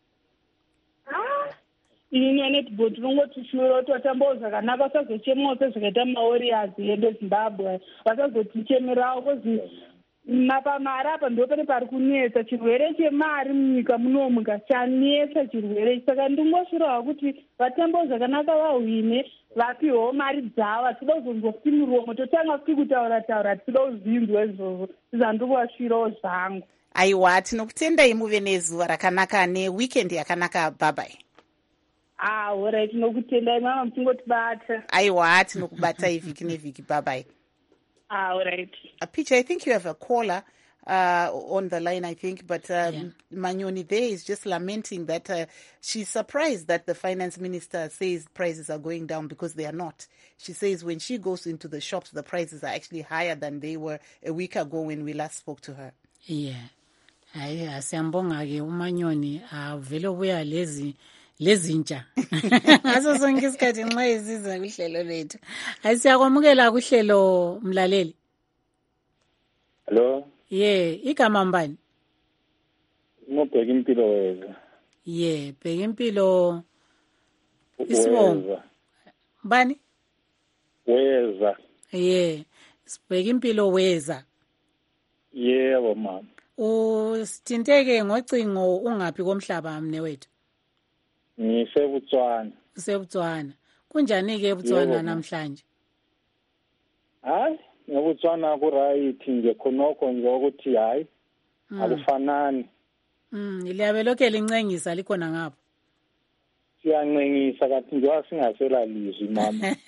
Ini netball tinongoti shuro totambawo zvakanaka, vasazochemawo sezvakaita mawarriors yedu Zimbabwe, vasazotichemerawo kozi mapamari apa ndo pane pari kunetsa chirwere chemari munyika munomuka chanetsa chirwere. Saka ndingoshirawo kuti vatambawo zvakanaka vahwine, vapiwewo mari dzavo, hatida kuzongofi muromo totanga futi kutaura hatida kuzinzwa izvozvo. Zvandikuvashirawo zvangu. Aiwa, tinokutendai muve nezuva rakanaka neweekend yakanaka. Bye. Alright, tinokutendai mama, muchingotibata. Aiwa, tinokubatai vhiki nevhiki. Bye. All right. Peter, I think you have a caller on the line, I think, but Manyoni there is just lamenting that she's surprised that the finance minister says prices are going down because they are not. She says when she goes into the shops, the prices are actually higher than they were a week ago when we last spoke to her. Yeah. Siyambonga-ke uManyoni vele ubuya lezintsha ngaso sonke isikhathi nxa isiza kuhlelo lethu. Siyakwamukela kuhlelo mlaleli. Hello. Igama mbani? Ngobheka impilo weza. Bheka impilo isibongo. Bani? Weza. Sibheka impilo weza. Yebo mama. Usithinteke ngocingo ungaphi komhlaba mnewethu? Ngisebutswana. Usebutswana. Kunjani-ke ebutswana namhlanje? Hayi, ngebutswana ku-right nje khonokho nje ukuthi hayi akufanani. Liyabe lokhe lincengisa likhona ngapho? Siyancengisa kathi nje wasingasela lizwi mama.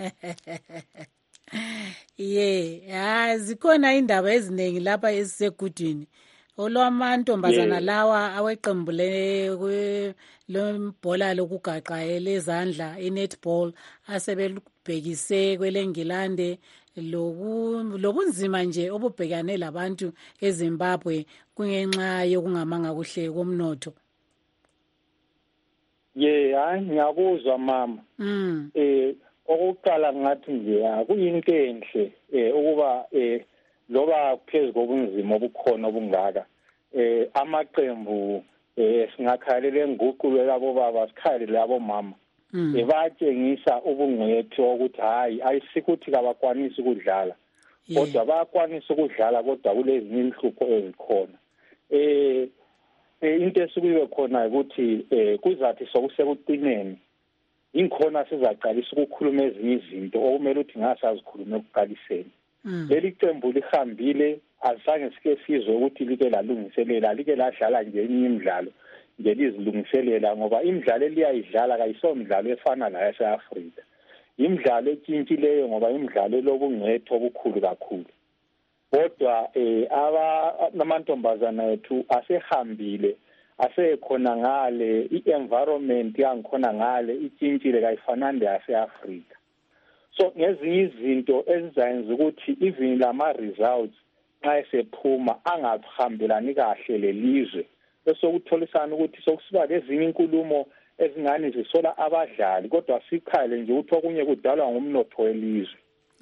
Zikhona indaba eziningi lapha ezisegudwini. Olwamantombazana lawa aweqembu lebhola lokugaqa elezandla i-netball asebelubhekise kweleNgilande lobunzima nje obubhekane labantu eZimbabwe kungenxa yokungamanga kuhle komnotho. Hayi ngiyakuzwa mama. Okokuqala ngathi nje kuyinto enhle ukuba loba phezu kobunzima obukhona obungaka amaqembu singakhalele nguqulo labo baba sikhalele labo mama batshengisa ubungcwethi ukuthi hayi ayisikuthi kabakwanisi ukudlala kodwa bayakwanisa ukudlala kodwa kulezinye inhlupho ezikhona. into esikuyiwe khona ukuthi kuzathi sokusekuqineni inkhona sizacalisa ukukhuluma ezinye izinto okumele ukuthi ngasazikhuluma ekuqaliseni. Leli qembu lihambile azange sike sizwe ukuthi like lalungiselela like ladlala nje enye imidlalo nje lizilungiselela ngoba imidlalo eliyayidlala kayisomidlalo efana la yaseAfrika. Imidlalo etshintshileyo ngoba imidlalo lobungcetho obukhulu kakhulu. Kodwa namantombazana ethu asehambile asekhona ngale i-environment yangikhona ngale itshintshile kayifanani yaseAfrika. So ngezinye izinto ezizayenza ukuthi even lama results nxa esephuma angahambelani kahle lelizwe bese ukutholisana ukuthi sokusiba lezinye inkulumo ezingani zisola abadlali kodwa sikhale nje ukuthi okunye kudalwa ngumnotho welizwe.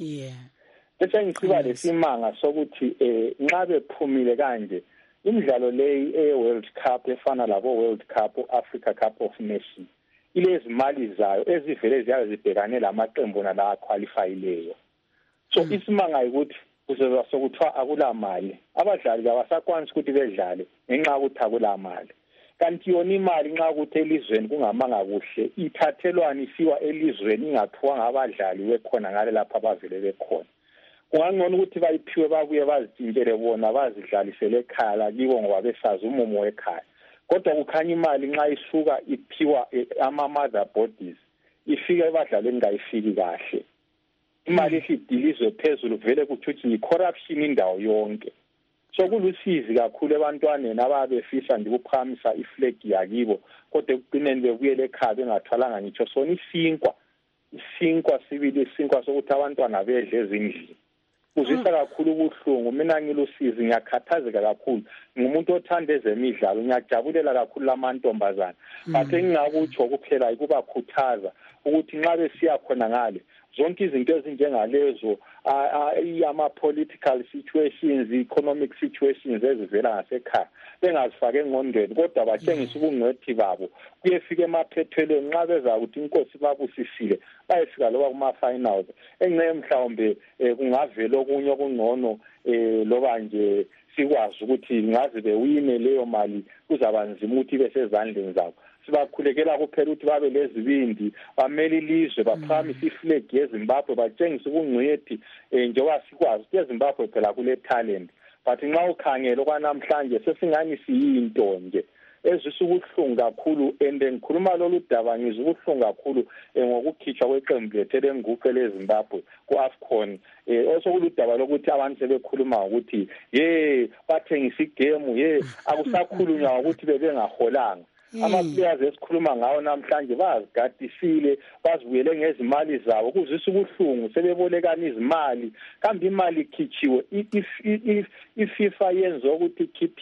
Bese ngisiba lesimanga sokuthi nxa bephumile kanje imidlalo leyi e-World Cup efana labo World Cup, Africa Cup of Nations ilezimali zayo ezivele ziyabe zibhekane lamaqembu nala qualifiyileyo. So isimanga ukuthi kuzoba sokuthiwa akulamali abadlali abasakwanisi ukuthi bedlale ngenxa ukuthi akulamali. Kanti yona imali nxa ukuthi elizweni kungamanga kuhle ithathelwana isiwa elizweni ingaphiwa ngabadlali bekhona ngale lapha abavele bekhona. Kungangcono ukuthi bayiphiwe babuye bazitshintshele bona bazidlalisele ekhaya kibo ngoba besazi umumo wekhaya. Kodwa kukhanya imali nxa isuka iphiwa ama-mother bodies ifika ebadlaleni ngayifiki kahle. Imali isidilizwe phezulu vele kuthuthi yi-corruption indawo yonke. So kulusizi kakhulu ebantwaneni ababefisa nje ukuphamisa iflag yakibo kodwa ekuqineni bebuyele ekhaya bengathwalanga ngitsho sona isinkwa sibili isinkwa sokuthi abantwana bedle ezindlini. Kuzwisa kakhulu ubuhlungu mina ngilusizi ngiyakhathazeka kakhulu ngumuntu othanda ezemidlalo ngiyajabulela kakhulu lamantombazana but engingakutsho kuphela ukubakhuthaza ukuthi nxa besiya khona ngale zonke izinto ezinjengalezo ama-political situations, economic situations ezivela ngasekhaya bengazifake engqondweni kodwa batshengisa ubungcwethi babo kuyefika emaphethelweni nxa beza ukuthi inkosi babusisile bayefika loba kuma-finals engceye mhlawumbe kungavela okunye okungcono loba nje sikwazi ukuthi ngaze bewine leyo mali kuzaba nzima ukuthi besezandleni zabo. Sibakhulekela kuphela ukuthi babe lezibindi bamele ilizwe baphakamisa iflag yeZimbabwe batshengisa ubungcwethi njengoba sikwazi ukuthi eZimbabwe phela kule talent but nxa ukhangela okwanamhlanje sesingani siyinto nje ezwisa ubuhlungu kakhulu and ngikhuluma lolu daba ngizwa ubuhlungu kakhulu ngokukhitshwa kweqembu lethu lenguqu leZimbabwe ku-AFCON osekuludaba lokuthi abantu sebekhuluma ukuthi bathengisa igame akusakhulunywa ukuthi bebengaholanga. Ama-players esikhuluma ngawo namhlanje bazigadisile bazibuyele ngezimali zabo kuzwisa ubuhlungu sebebolekana izimali kambe imali ikhitshiwe iFIFA yenza ukuthi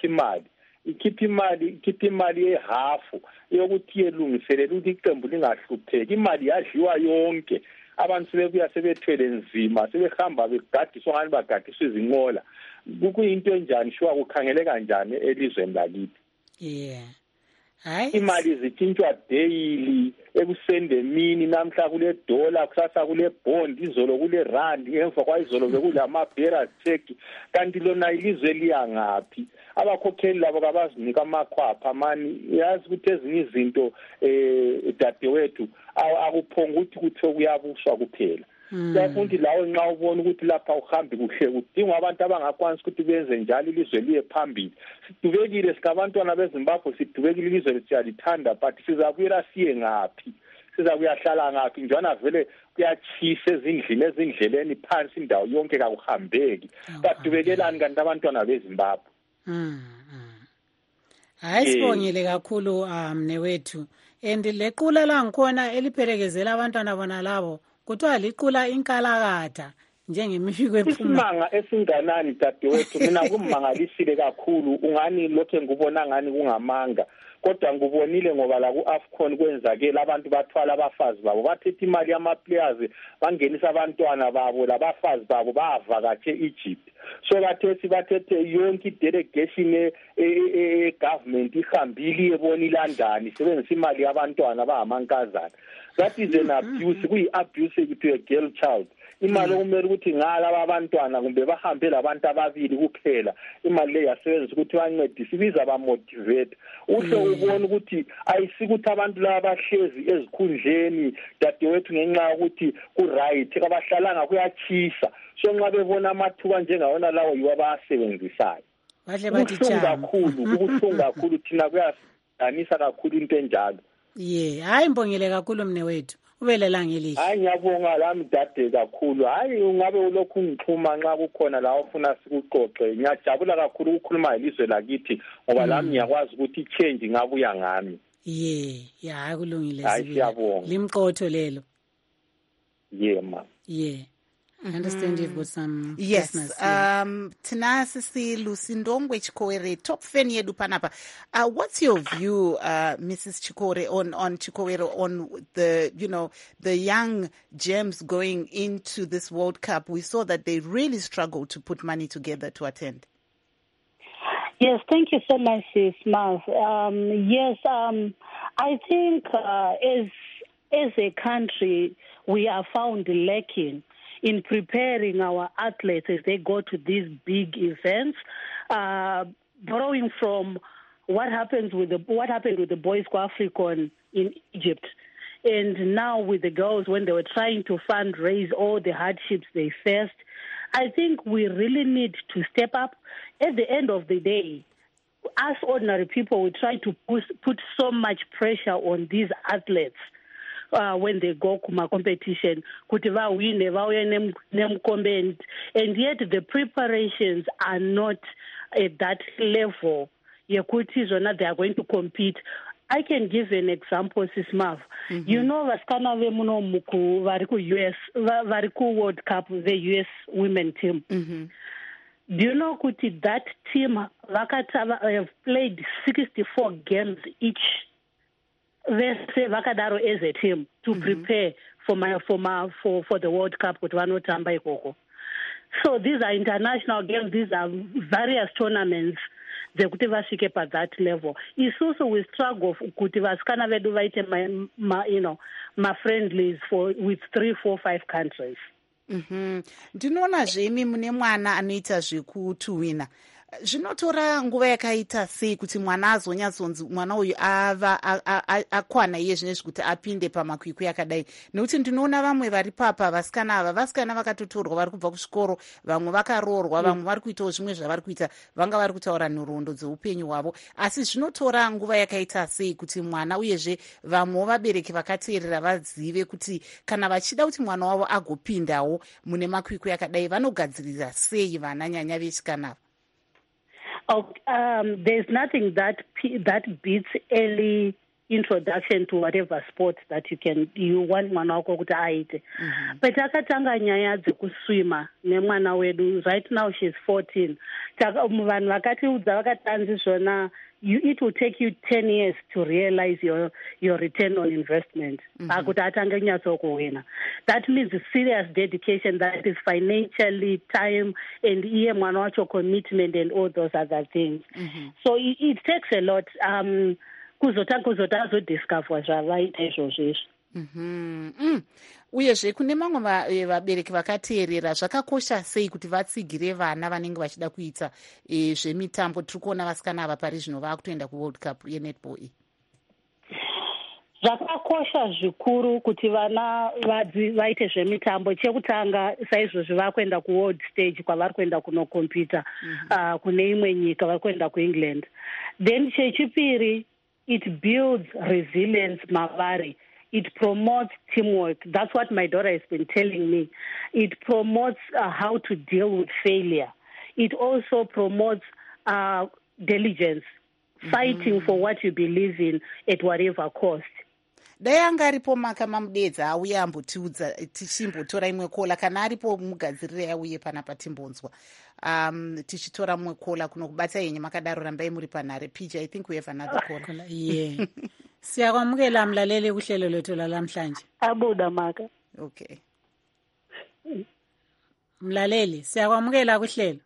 ikhiphe imali yehafu yokuthi yelungiselele ukuthi iqembu lingahlupheki. Imali yadliwa yonke abantu sebebuya sebethwele nzima sebehamba begadiswa ngani bagadiswa izinqola kuyinto enjani shuwa kukhangeleka njani elizweni lakithi. Imali zitshintshwa daily ekusende emini namhla kule dollar kusasa kule bond izolo kule rand ngemva kwayizolo bekulama bearer check kanti lona ilizwe liyangaphi abakhokheli labo kabazinika amakhwapha mani yazi ukuthi ezinye izinto dadewethu akuphonga ukuthi kuthiwe kuyabuswa kuphela. Kuyafuthi lawo nxa ubona ukuthi lapha uhambi kuhle kudingwa abantu abangakwanisi ukuthi benze njalo ilizwe liye phambili. Sidubekile sikabantwana beZimbabwe sidubekile ilizwe lethu siyalithanda but sizabuyela siye ngaphi sizakuyahlala ngaphi njana vele kuyachisa ezindleleni phansi indawo yonke kakuhambeki badubekelani kanti abantwana beZimbabwe. Hayi sibongile kakhulu mnewethu and lequla la ngikhona eliphelekezela abantwana bona labo kuthiwa liqula inkalakatha njengemifiko ephuma. Isimanga esinganani dadewethu mina kumangalisile kakhulu ungani lokho ngubona ngani kungamanga kodwa ngubonile ngoba la ku-AFCON kwenzakela abantu bathwala abafazi babo bathethe imali yama-players bangenisa abantwana babo labafazi babo bavakatshe Egypt. So bathethe yonke i-delegation government ihambile ibona iLondon isebenzisa imali yabantwana abangamankazana. That is an abuse, kuyi-abuse to a girl child. imali okumele ukuthi ngalaba abantwana kumbe bahambe labantu ababili kuphela imali le yasebenza ukuthi bancedise ibiza bamotivate uhle ubone ukuthi ayisikuthi abantu laba bahlezi ezikhundleni dadewethu ngenxa ukuthi ku-right kabahlalanga kuyachisa so nxa bebona amathuba njengawona lawo yiwo abawasebenzisayo ubuhlungu kakhulu thina kuyasidanisa kakhulu into enjalo hayi mbongele kakhulu mne wethu ubelelanga elihle hayi ngiyabonga lami dade kakhulu hayi ungabe ulokhu ngixhuma nxa kukhona la ofuna sikuxoxe ngiyajabula kakhulu ukukhuluma ilizwe lakithi ngoba lami ngiyakwazi ukuthi i-change ngabuya ngami hayi kulungile siyabonga limqotho lelo ma I understand you've got some yes tina sisi Lusindongwe Chikowere top fan yedu panapa what's your view Mrs. Chikore on Chikowere on the the young gems going into this World Cup? We saw that they really struggled to put money together to attend. Yes, thank you so much, Sis Marv. I think as a country we are found lacking in preparing our athletes as they go to these big events, borrowing from what happened with the boys African in Egypt, and now with the girls when they were trying to fundraise all the hardships they faced. I think we really need to step up. At the end of the day, us ordinary people, we try to put so much pressure on these athletes when they go kuma competition, kuti vawine vauye nemkombe, and yet the preparations are not at that level yekuti zona they are going to compete. I can give an example, Sis Marv. You know vasikana vemuno muku vari ku World Cup, the US women team. Do you know kuti that team have played 64 games each? Vakadaro as a team to prepare for the World Cup with vanotamba ikoko. So these are international games. These are various tournaments. Zekuti vasvike at that level. It's also we struggle kuti vasikana vedu vaite my friendlies with 3, 4, 5 countries. Ndinoona zvemi mune mwana anoita zvekutuwina. Zvinotora nguva yakaita sei kuti mwana azonyatsonzi mwana uyu akwana iye zvinezvi kuti apinde pamakwikwi akadai? Nekuti ndinoona vamwe vari papa vasikana vakatotorwa vari kubva kuchikoro, vamwe vakaroorwa, vamwe vari kuitawo zvimwe zvavari kuita, vanga vari kutaura nhoroondo dzeupenyu hwavo. Asi zvinotora nguva yakaita sei kuti mwana uyezve vamwewo vabereki vakateerera vazive kuti kana vachida kuti mwana wavo agopindawo mune makwikwi akadai vanogadzirira sei vana nyanya vechikanava? There's nothing that beats early introduction to whatever sport that you want mwana wako kuti aite. But takatanga nyaya dzekuswima nemwana wedu. Right now she's 14. Vanhu vakatiudza vakatanzi zvona it will take you 10 years to realize your return on investment. Kuti atange kunyatsokuwina. That means serious dedication, that is financially, time, and iye mwana wacho commitment and all those other things. So it takes a lot. Kuzota azodiscover zvavaita izvozvo izvi. Uyezve kune mamwe vabereki vakateerera zvakakosha sei kuti vatsigire vana vanenge vachida kuita zvemitambo. Tiri kuona vasikana ava pari zvino vakutoenda kuworld cup yenetball iyi. Zvakakosha zvikuru kuti vana vaite zvemitambo. Chekutanga saizvozvo vakuenda kuworld stage kwavari kuenda kunokompita kune imwe nyika, vari kuenda kuEngland. Then chechipiri, it builds resilience mavari. It promotes teamwork. That's what my daughter has been telling me. It promotes how to deal with failure. It also promotes diligence, fighting for what you believe in at whatever cost. Dai anga aripo makamamudedza auye ambotiudza tichimbotora imwe kola, kana aripo mugadzirire auye panapa timbonzwa. Tichitora mumwe kola kunokubata yenye makadaro rambai muri panhare. PJ, I think we have another caller. Yeah. Siyakwamukela mlaleli kuhlelo lethu lalamhlanje. Abuda maka. Okay. Mlaleli, siyakwamukela kuhlelo.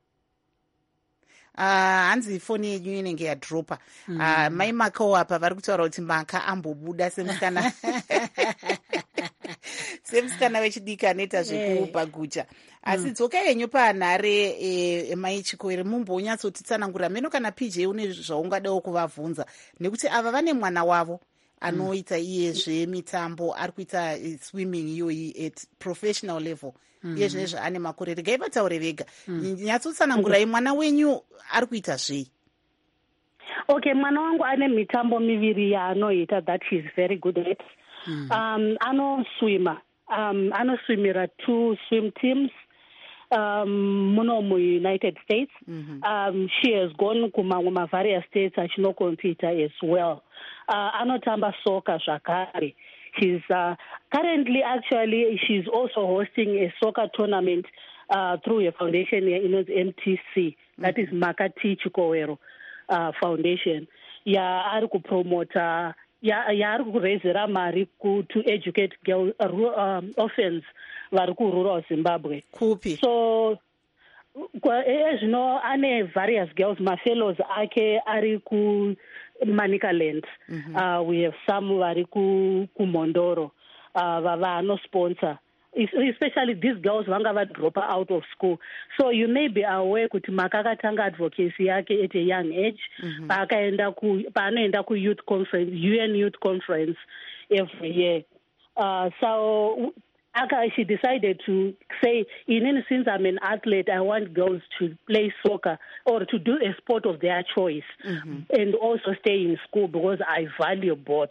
Hanzi ifoni yenyu inenge yadropa. Mai makawo apa vari kutaura kuti maka ambobuda semusikana. semusikana wechidiki anoita zvekupagucha. Asi dzoka yenyu panhare maichikoere mumbonyatsotitsanangurira meno kana PJ une zvaungadawo kuvabvunza, nekuti ava vane mwana wavo anoita iye zvemitambo, ari kuita swimming iyoyi at professional level. Iye zvine zvaane makore, regai vataure vega. Nyatsotsanangurai mwana wenyu ari kuita zvei? Okay, mwana wangu ane mitambo miviri yaanoita that he's very good at. Anoswima. Anoswimira 2 swim teams muno muUnited States. She has gone kumamwe various states achinocompete as well. Anotamba soccer zvakare. She's currently, actually, she's also hosting a soccer tournament through a foundation here in MTC. That is Makati Chikowero Foundation. Ari kupromota, ari kuraisira mari to educate girls, orphans vari kurural Zimbabwe. Kupi? So, zvino ane various girls, mafellows ake ari ku Manicaland. We have some vari kumondoro vava sponsor, especially these girls vanga drop out of school. So you may be aware kuti makakatanga advocacy yake at a young age. Paanoenda ku youth conference, UN youth conference every year. So she decided to say, since I'm an athlete, I want girls to play soccer or to do a sport of their choice, and also stay in school because I value both.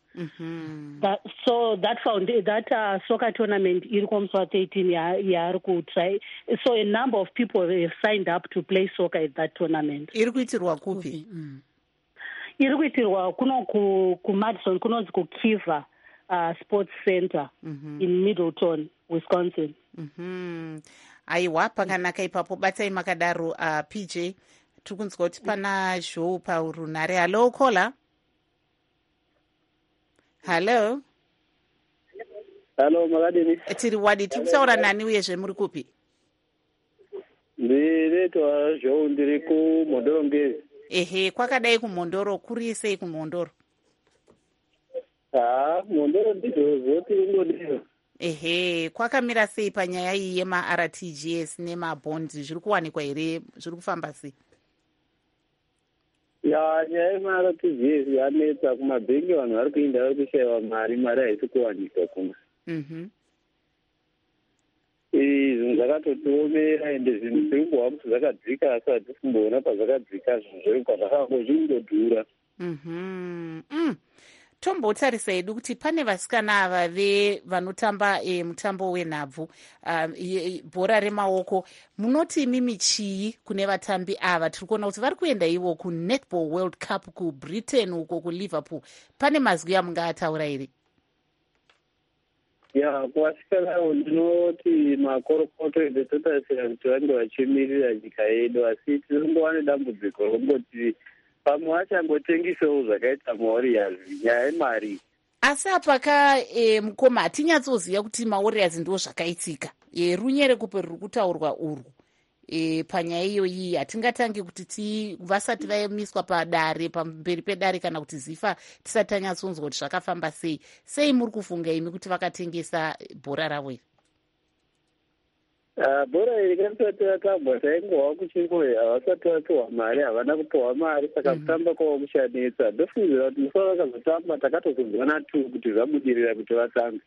So that soccer tournament, Irkomswa 18 try. So a number of people have signed up to play soccer at that tournament. Irikuitirwa kupi? Irikuitirwa kuno ku Madison, kunonzi ku Kiva Sports Center in Middleton, Wisconsin. Aiwa, pakanaka ipapo. Batai makadaro PJ. Tukunzwa kuti pana zhou paurunare. Hello, caller. Hello. Hello, makadini. Tiri wadi, tikutaura nani uyezve muri kupi? Ndiretwa zhou ndiri kuMhondoro Ngezi. Ehe, kwakadai kuMhondoro, kuri sei kuMhondoro? Mhondoro ndizvo zoti ungodero. Ehe, kwakamira sei panyaya iyi yema-RTGS nemabhondi? Zviri kuwanikwa here? Zviri kufamba sei? Nyaya yema-RTGS yanetsa kumabhengi, vanhu vari kuinda vari kushayiwa mari haisi kuwanikwa kuma. Zvinhu zvakatotiomera, ende zvinhu zviri kuhwa kuti zvakadzika asi hatisi kumboona pazvakadzika zvinhu zvingodhura. Tombotarisa hedu kuti pane vasikana ava vanotamba mutambo wenhabvu, bhora remaoko. Munoti imi chii kune vatambi ava? Tiri kuona kuti vari kuenda ivo kuNetball World Cup kuBritain uko kuLiverpool. Pane mazwi amungaataura here? Kuvasikanawo ndinoti makorokoto ende totarisira kuti vange vachimirira nyika yedu, asi tinongova nedambudziko rongoti pamwe vachangotengisawo zvakaita mawarriors, nyaya yemari. Asi apaka mukoma hatinyatsoziva kuti mawarriors ndo zvakaitika. Runyere kupe ruri kutaurwa urwu panyaya iyoyi hatingatangi kuti vasati vamiswa padare, pamberi pedare, kana kuti zifa tisati tanyatsonzwa kuti zvakafamba sei. Sei muri kufunga imi kuti vakatengesa bhora ravo iri? Bhora iri kanisati vatambwa taingohwa kuchingoye, havasati vatohwa mari, havana kutohwa mari, saka kutamba kwavo kuchanetsa. Ndofungira kuti musa vakazotamba takatozonzwana tu kuti zvabudirira kuti vatambe.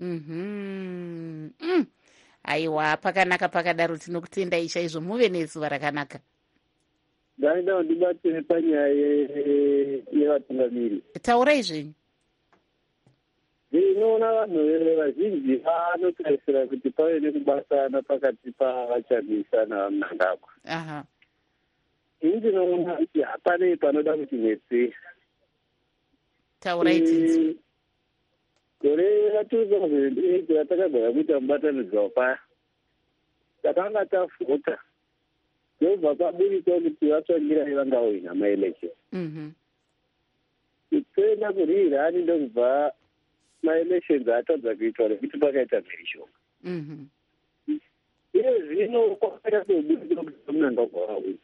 Aiwa, pakanaka pakadaro, tinokutendai chaizvo, muve nezuva rakanaka. Ndaenda ndibatsire panyaya yevatungamiri. Taurai zvenyu. Ndinoona vanhu vazhinji vanotarisira kuti pave nekubatana pakati pavachamisa navanangagwa. Ini ndinoona kuti hapanei panoda kuti mwetsei. Taurai dzidzi. Gore ra2008 ratakagara kuita mubatanidzwa paya, takanga tavhota ndobva paburitswa kuti vatsvangirai vangawina maelection. Toenda kurirani ndokubva maelections atadza kuitwa nekuti pakaita mhirishonga. Iye zvino kwakatoburitswa kuti munangagwa wauya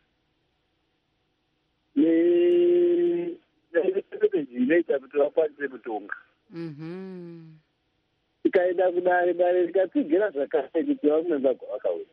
nestrategy inoita kuti vakwanise kutonga. rikaenda kudare rikatsigira zvakare kuti vakunanza kwavakauya.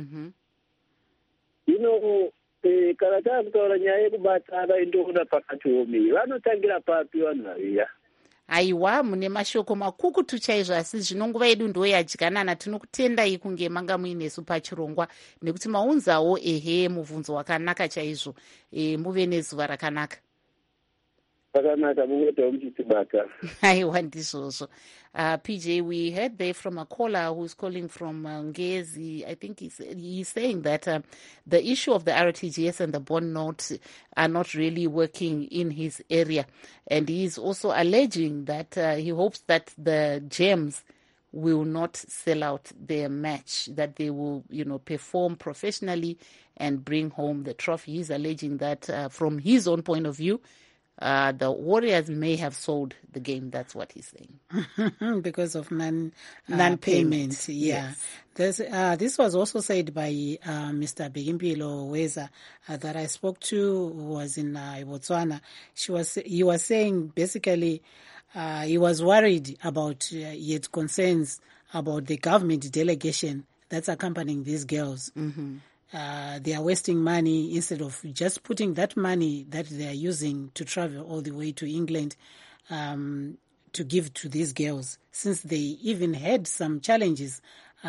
Hino kana taakutaura nyaya yekubatana indoona pakati omei, vanotangira papi vanhu vaviya? Aiwa, mune mashoko makukutu chaizvo, asi zvino nguva yedu ndo yadyanana. Tinokutendai kunge manga muinesu pachirongwa nekuti maunzawo mubvunzo wakanaka chaizvo. Muve nezuva rakanaka. Rakanaka, mungetawo muchitibata. Aiwa, ndizvozvo. PJ, we heard there from a caller who's calling from Ngezi. I think he's saying that the issue of the RTGS and the bond notes are not really working in his area. And he's also alleging that he hopes that the Gems will not sell out their match, that they will, perform professionally and bring home the trophy. He's alleging that from his own point of view, the Warriors may have sold the game. That's what he's saying. Because of non-payment. Yeah. Yes. This was also said by Mr. Begimpilo Weza that I spoke to, who was in Botswana. He was saying basically he was worried about, he had concerns about the government delegation that's accompanying these girls. They are wasting money instead of just putting that money that they are using to travel all the way to England to give to these girls, since they even had some challenges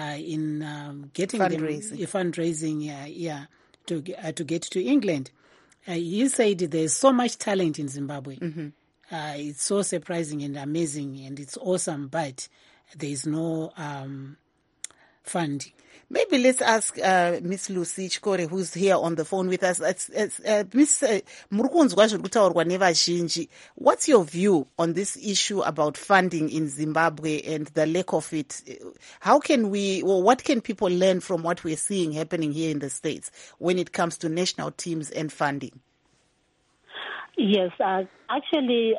in getting fundraising to get to England. He said there's so much talent in Zimbabwe. It's so surprising and amazing and it's awesome, but there is no funding. Maybe let's ask Miss Lucy Chikore, who's here on the phone with us. Miss Murukunzwa zviri kutaurwa nevazhinji. What's your view on this issue about funding in Zimbabwe and the lack of it? How can we, or what can people learn from what we're seeing happening here in the States when it comes to national teams and funding? Yes, actually,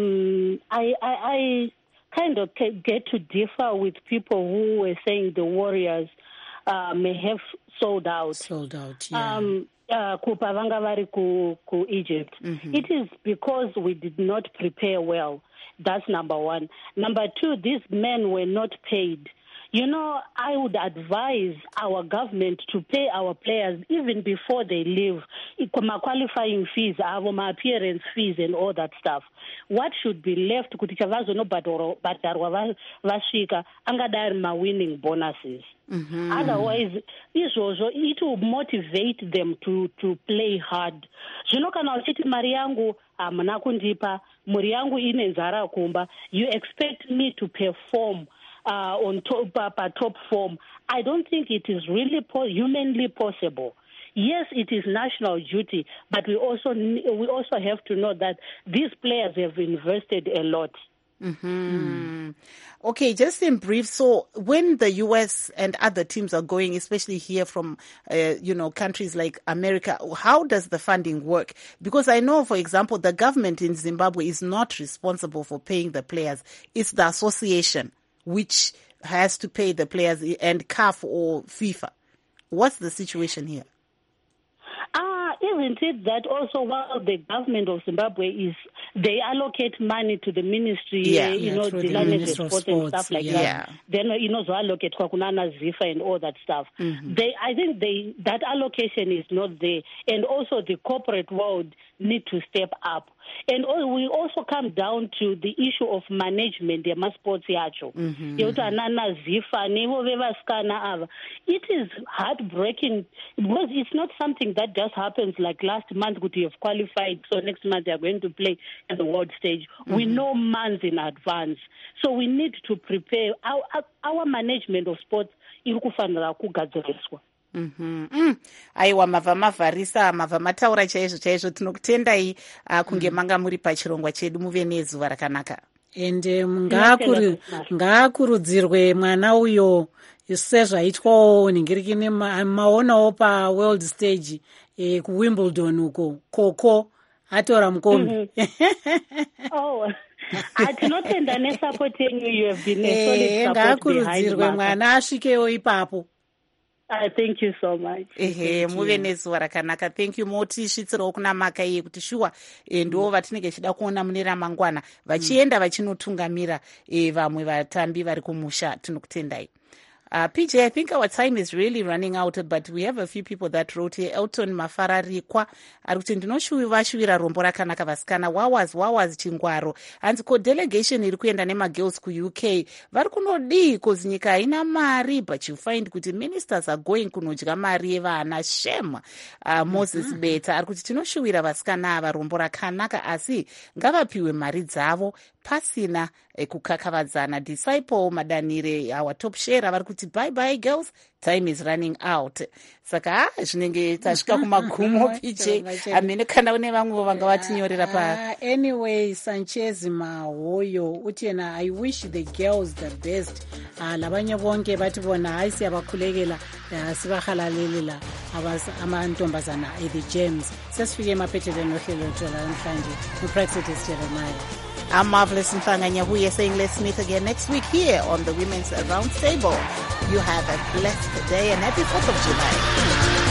I kind of get to differ with people who were saying the Warriors may have sold out, yeah. Kupa vanga vari ku Egypt. It is because we did not prepare well. That's number one. Number two, these men were not paid. I would advise our government to pay our players even before they leave. My qualifying fees, my appearance fees and all that stuff. What should be left, kuti chavazono batarwa vasvika, angadari ma winning bonuses. Otherwise, it will motivate them to play hard. Zvino kana uchiti mari yangu hamuna kundipa, muri yangu ine nzara kumba, you expect me to perform on top form. I don't think it is really humanly possible. Yes, it is national duty, but we also have to know that these players have invested a lot. Okay, just in brief, so when the US and other teams are going, especially here from, countries like America, how does the funding work? Because I know, for example, the government in Zimbabwe is not responsible for paying the players. It's the association which has to pay the players, and CAF or FIFA. What's the situation here? Isn't it that also while the government of Zimbabwe they allocate money to the ministry, the Ministry of Sports and stuff like that. Then, so allocate Kwakunana, Zifa and all that stuff. I think that allocation is not there. And also the corporate world need to step up. And we also come down to the issue of management. Sports yacho. It is heartbreaking because it's not something that just happens like last month you have qualified, so next month they are going to play at the world stage. We know months in advance. So we need to prepare. Our management of sports irikufanira kugadziriswa. Aiwa, mava mavharisa, mava mataura chaizvo. Tinokutendai kunge manga muri pachirongwa chedu. Muve nezuva rakanaka. Ende ngaakurudzirwe mwana uyo sezvaitwawo ningirikine maonawo paworld stage kuWimbledon uko koko atora mukombe. Tinotenda nesupport yenyu, you have been a solid support behind ngaakurudzirwe mwana asvikewo ipapo. Thank you so much. Muve nezuva rakanaka. Thank you. Motisvitsirawo kuna maka iye kuti shuwa ndo vatinenge chida kuona mune ramangwana vachienda vachinotungamira vamwe vatambi vari kumusha. Tinokutendai. PJ, I think our time is really running out, but we have a few people that wrote here. Elton Mafararikwa ari kuti ndinoshuva rombo rakanaka vasikana wawas chingwaro hanzi ko delegation iri kuenda nemagirls kuUK vari kunodii kozi nyika haina mari, but you find kuti ministers are going kunodya mari yevana. Shame. Moses Beta ari kuti tinoshuvira vasikana ava rombo rakanaka asi ngavapiwe mari dzavo pasina kukakavadzana. Disciple Madanire, our top sharer, vari kuti bye bye girls, time is running out. Saka zvinenge tasvika kumagumo PJ. Amene kana une vamwe vanga vatinyorera pa. Anyway, Sanchez Mahoyo utena, I wish the girls the best. Labanye bonke bathi bona hayi siyabakhulekela sibahalalela amantombazana the gems. Sesifike emaphethelweni nohlelo thola namhlanje uPractice Jeremiah. I'm Marvelous Mfanganya saying let's meet again next week here on the Women's Roundtable. You have a blessed day and happy 4th of July.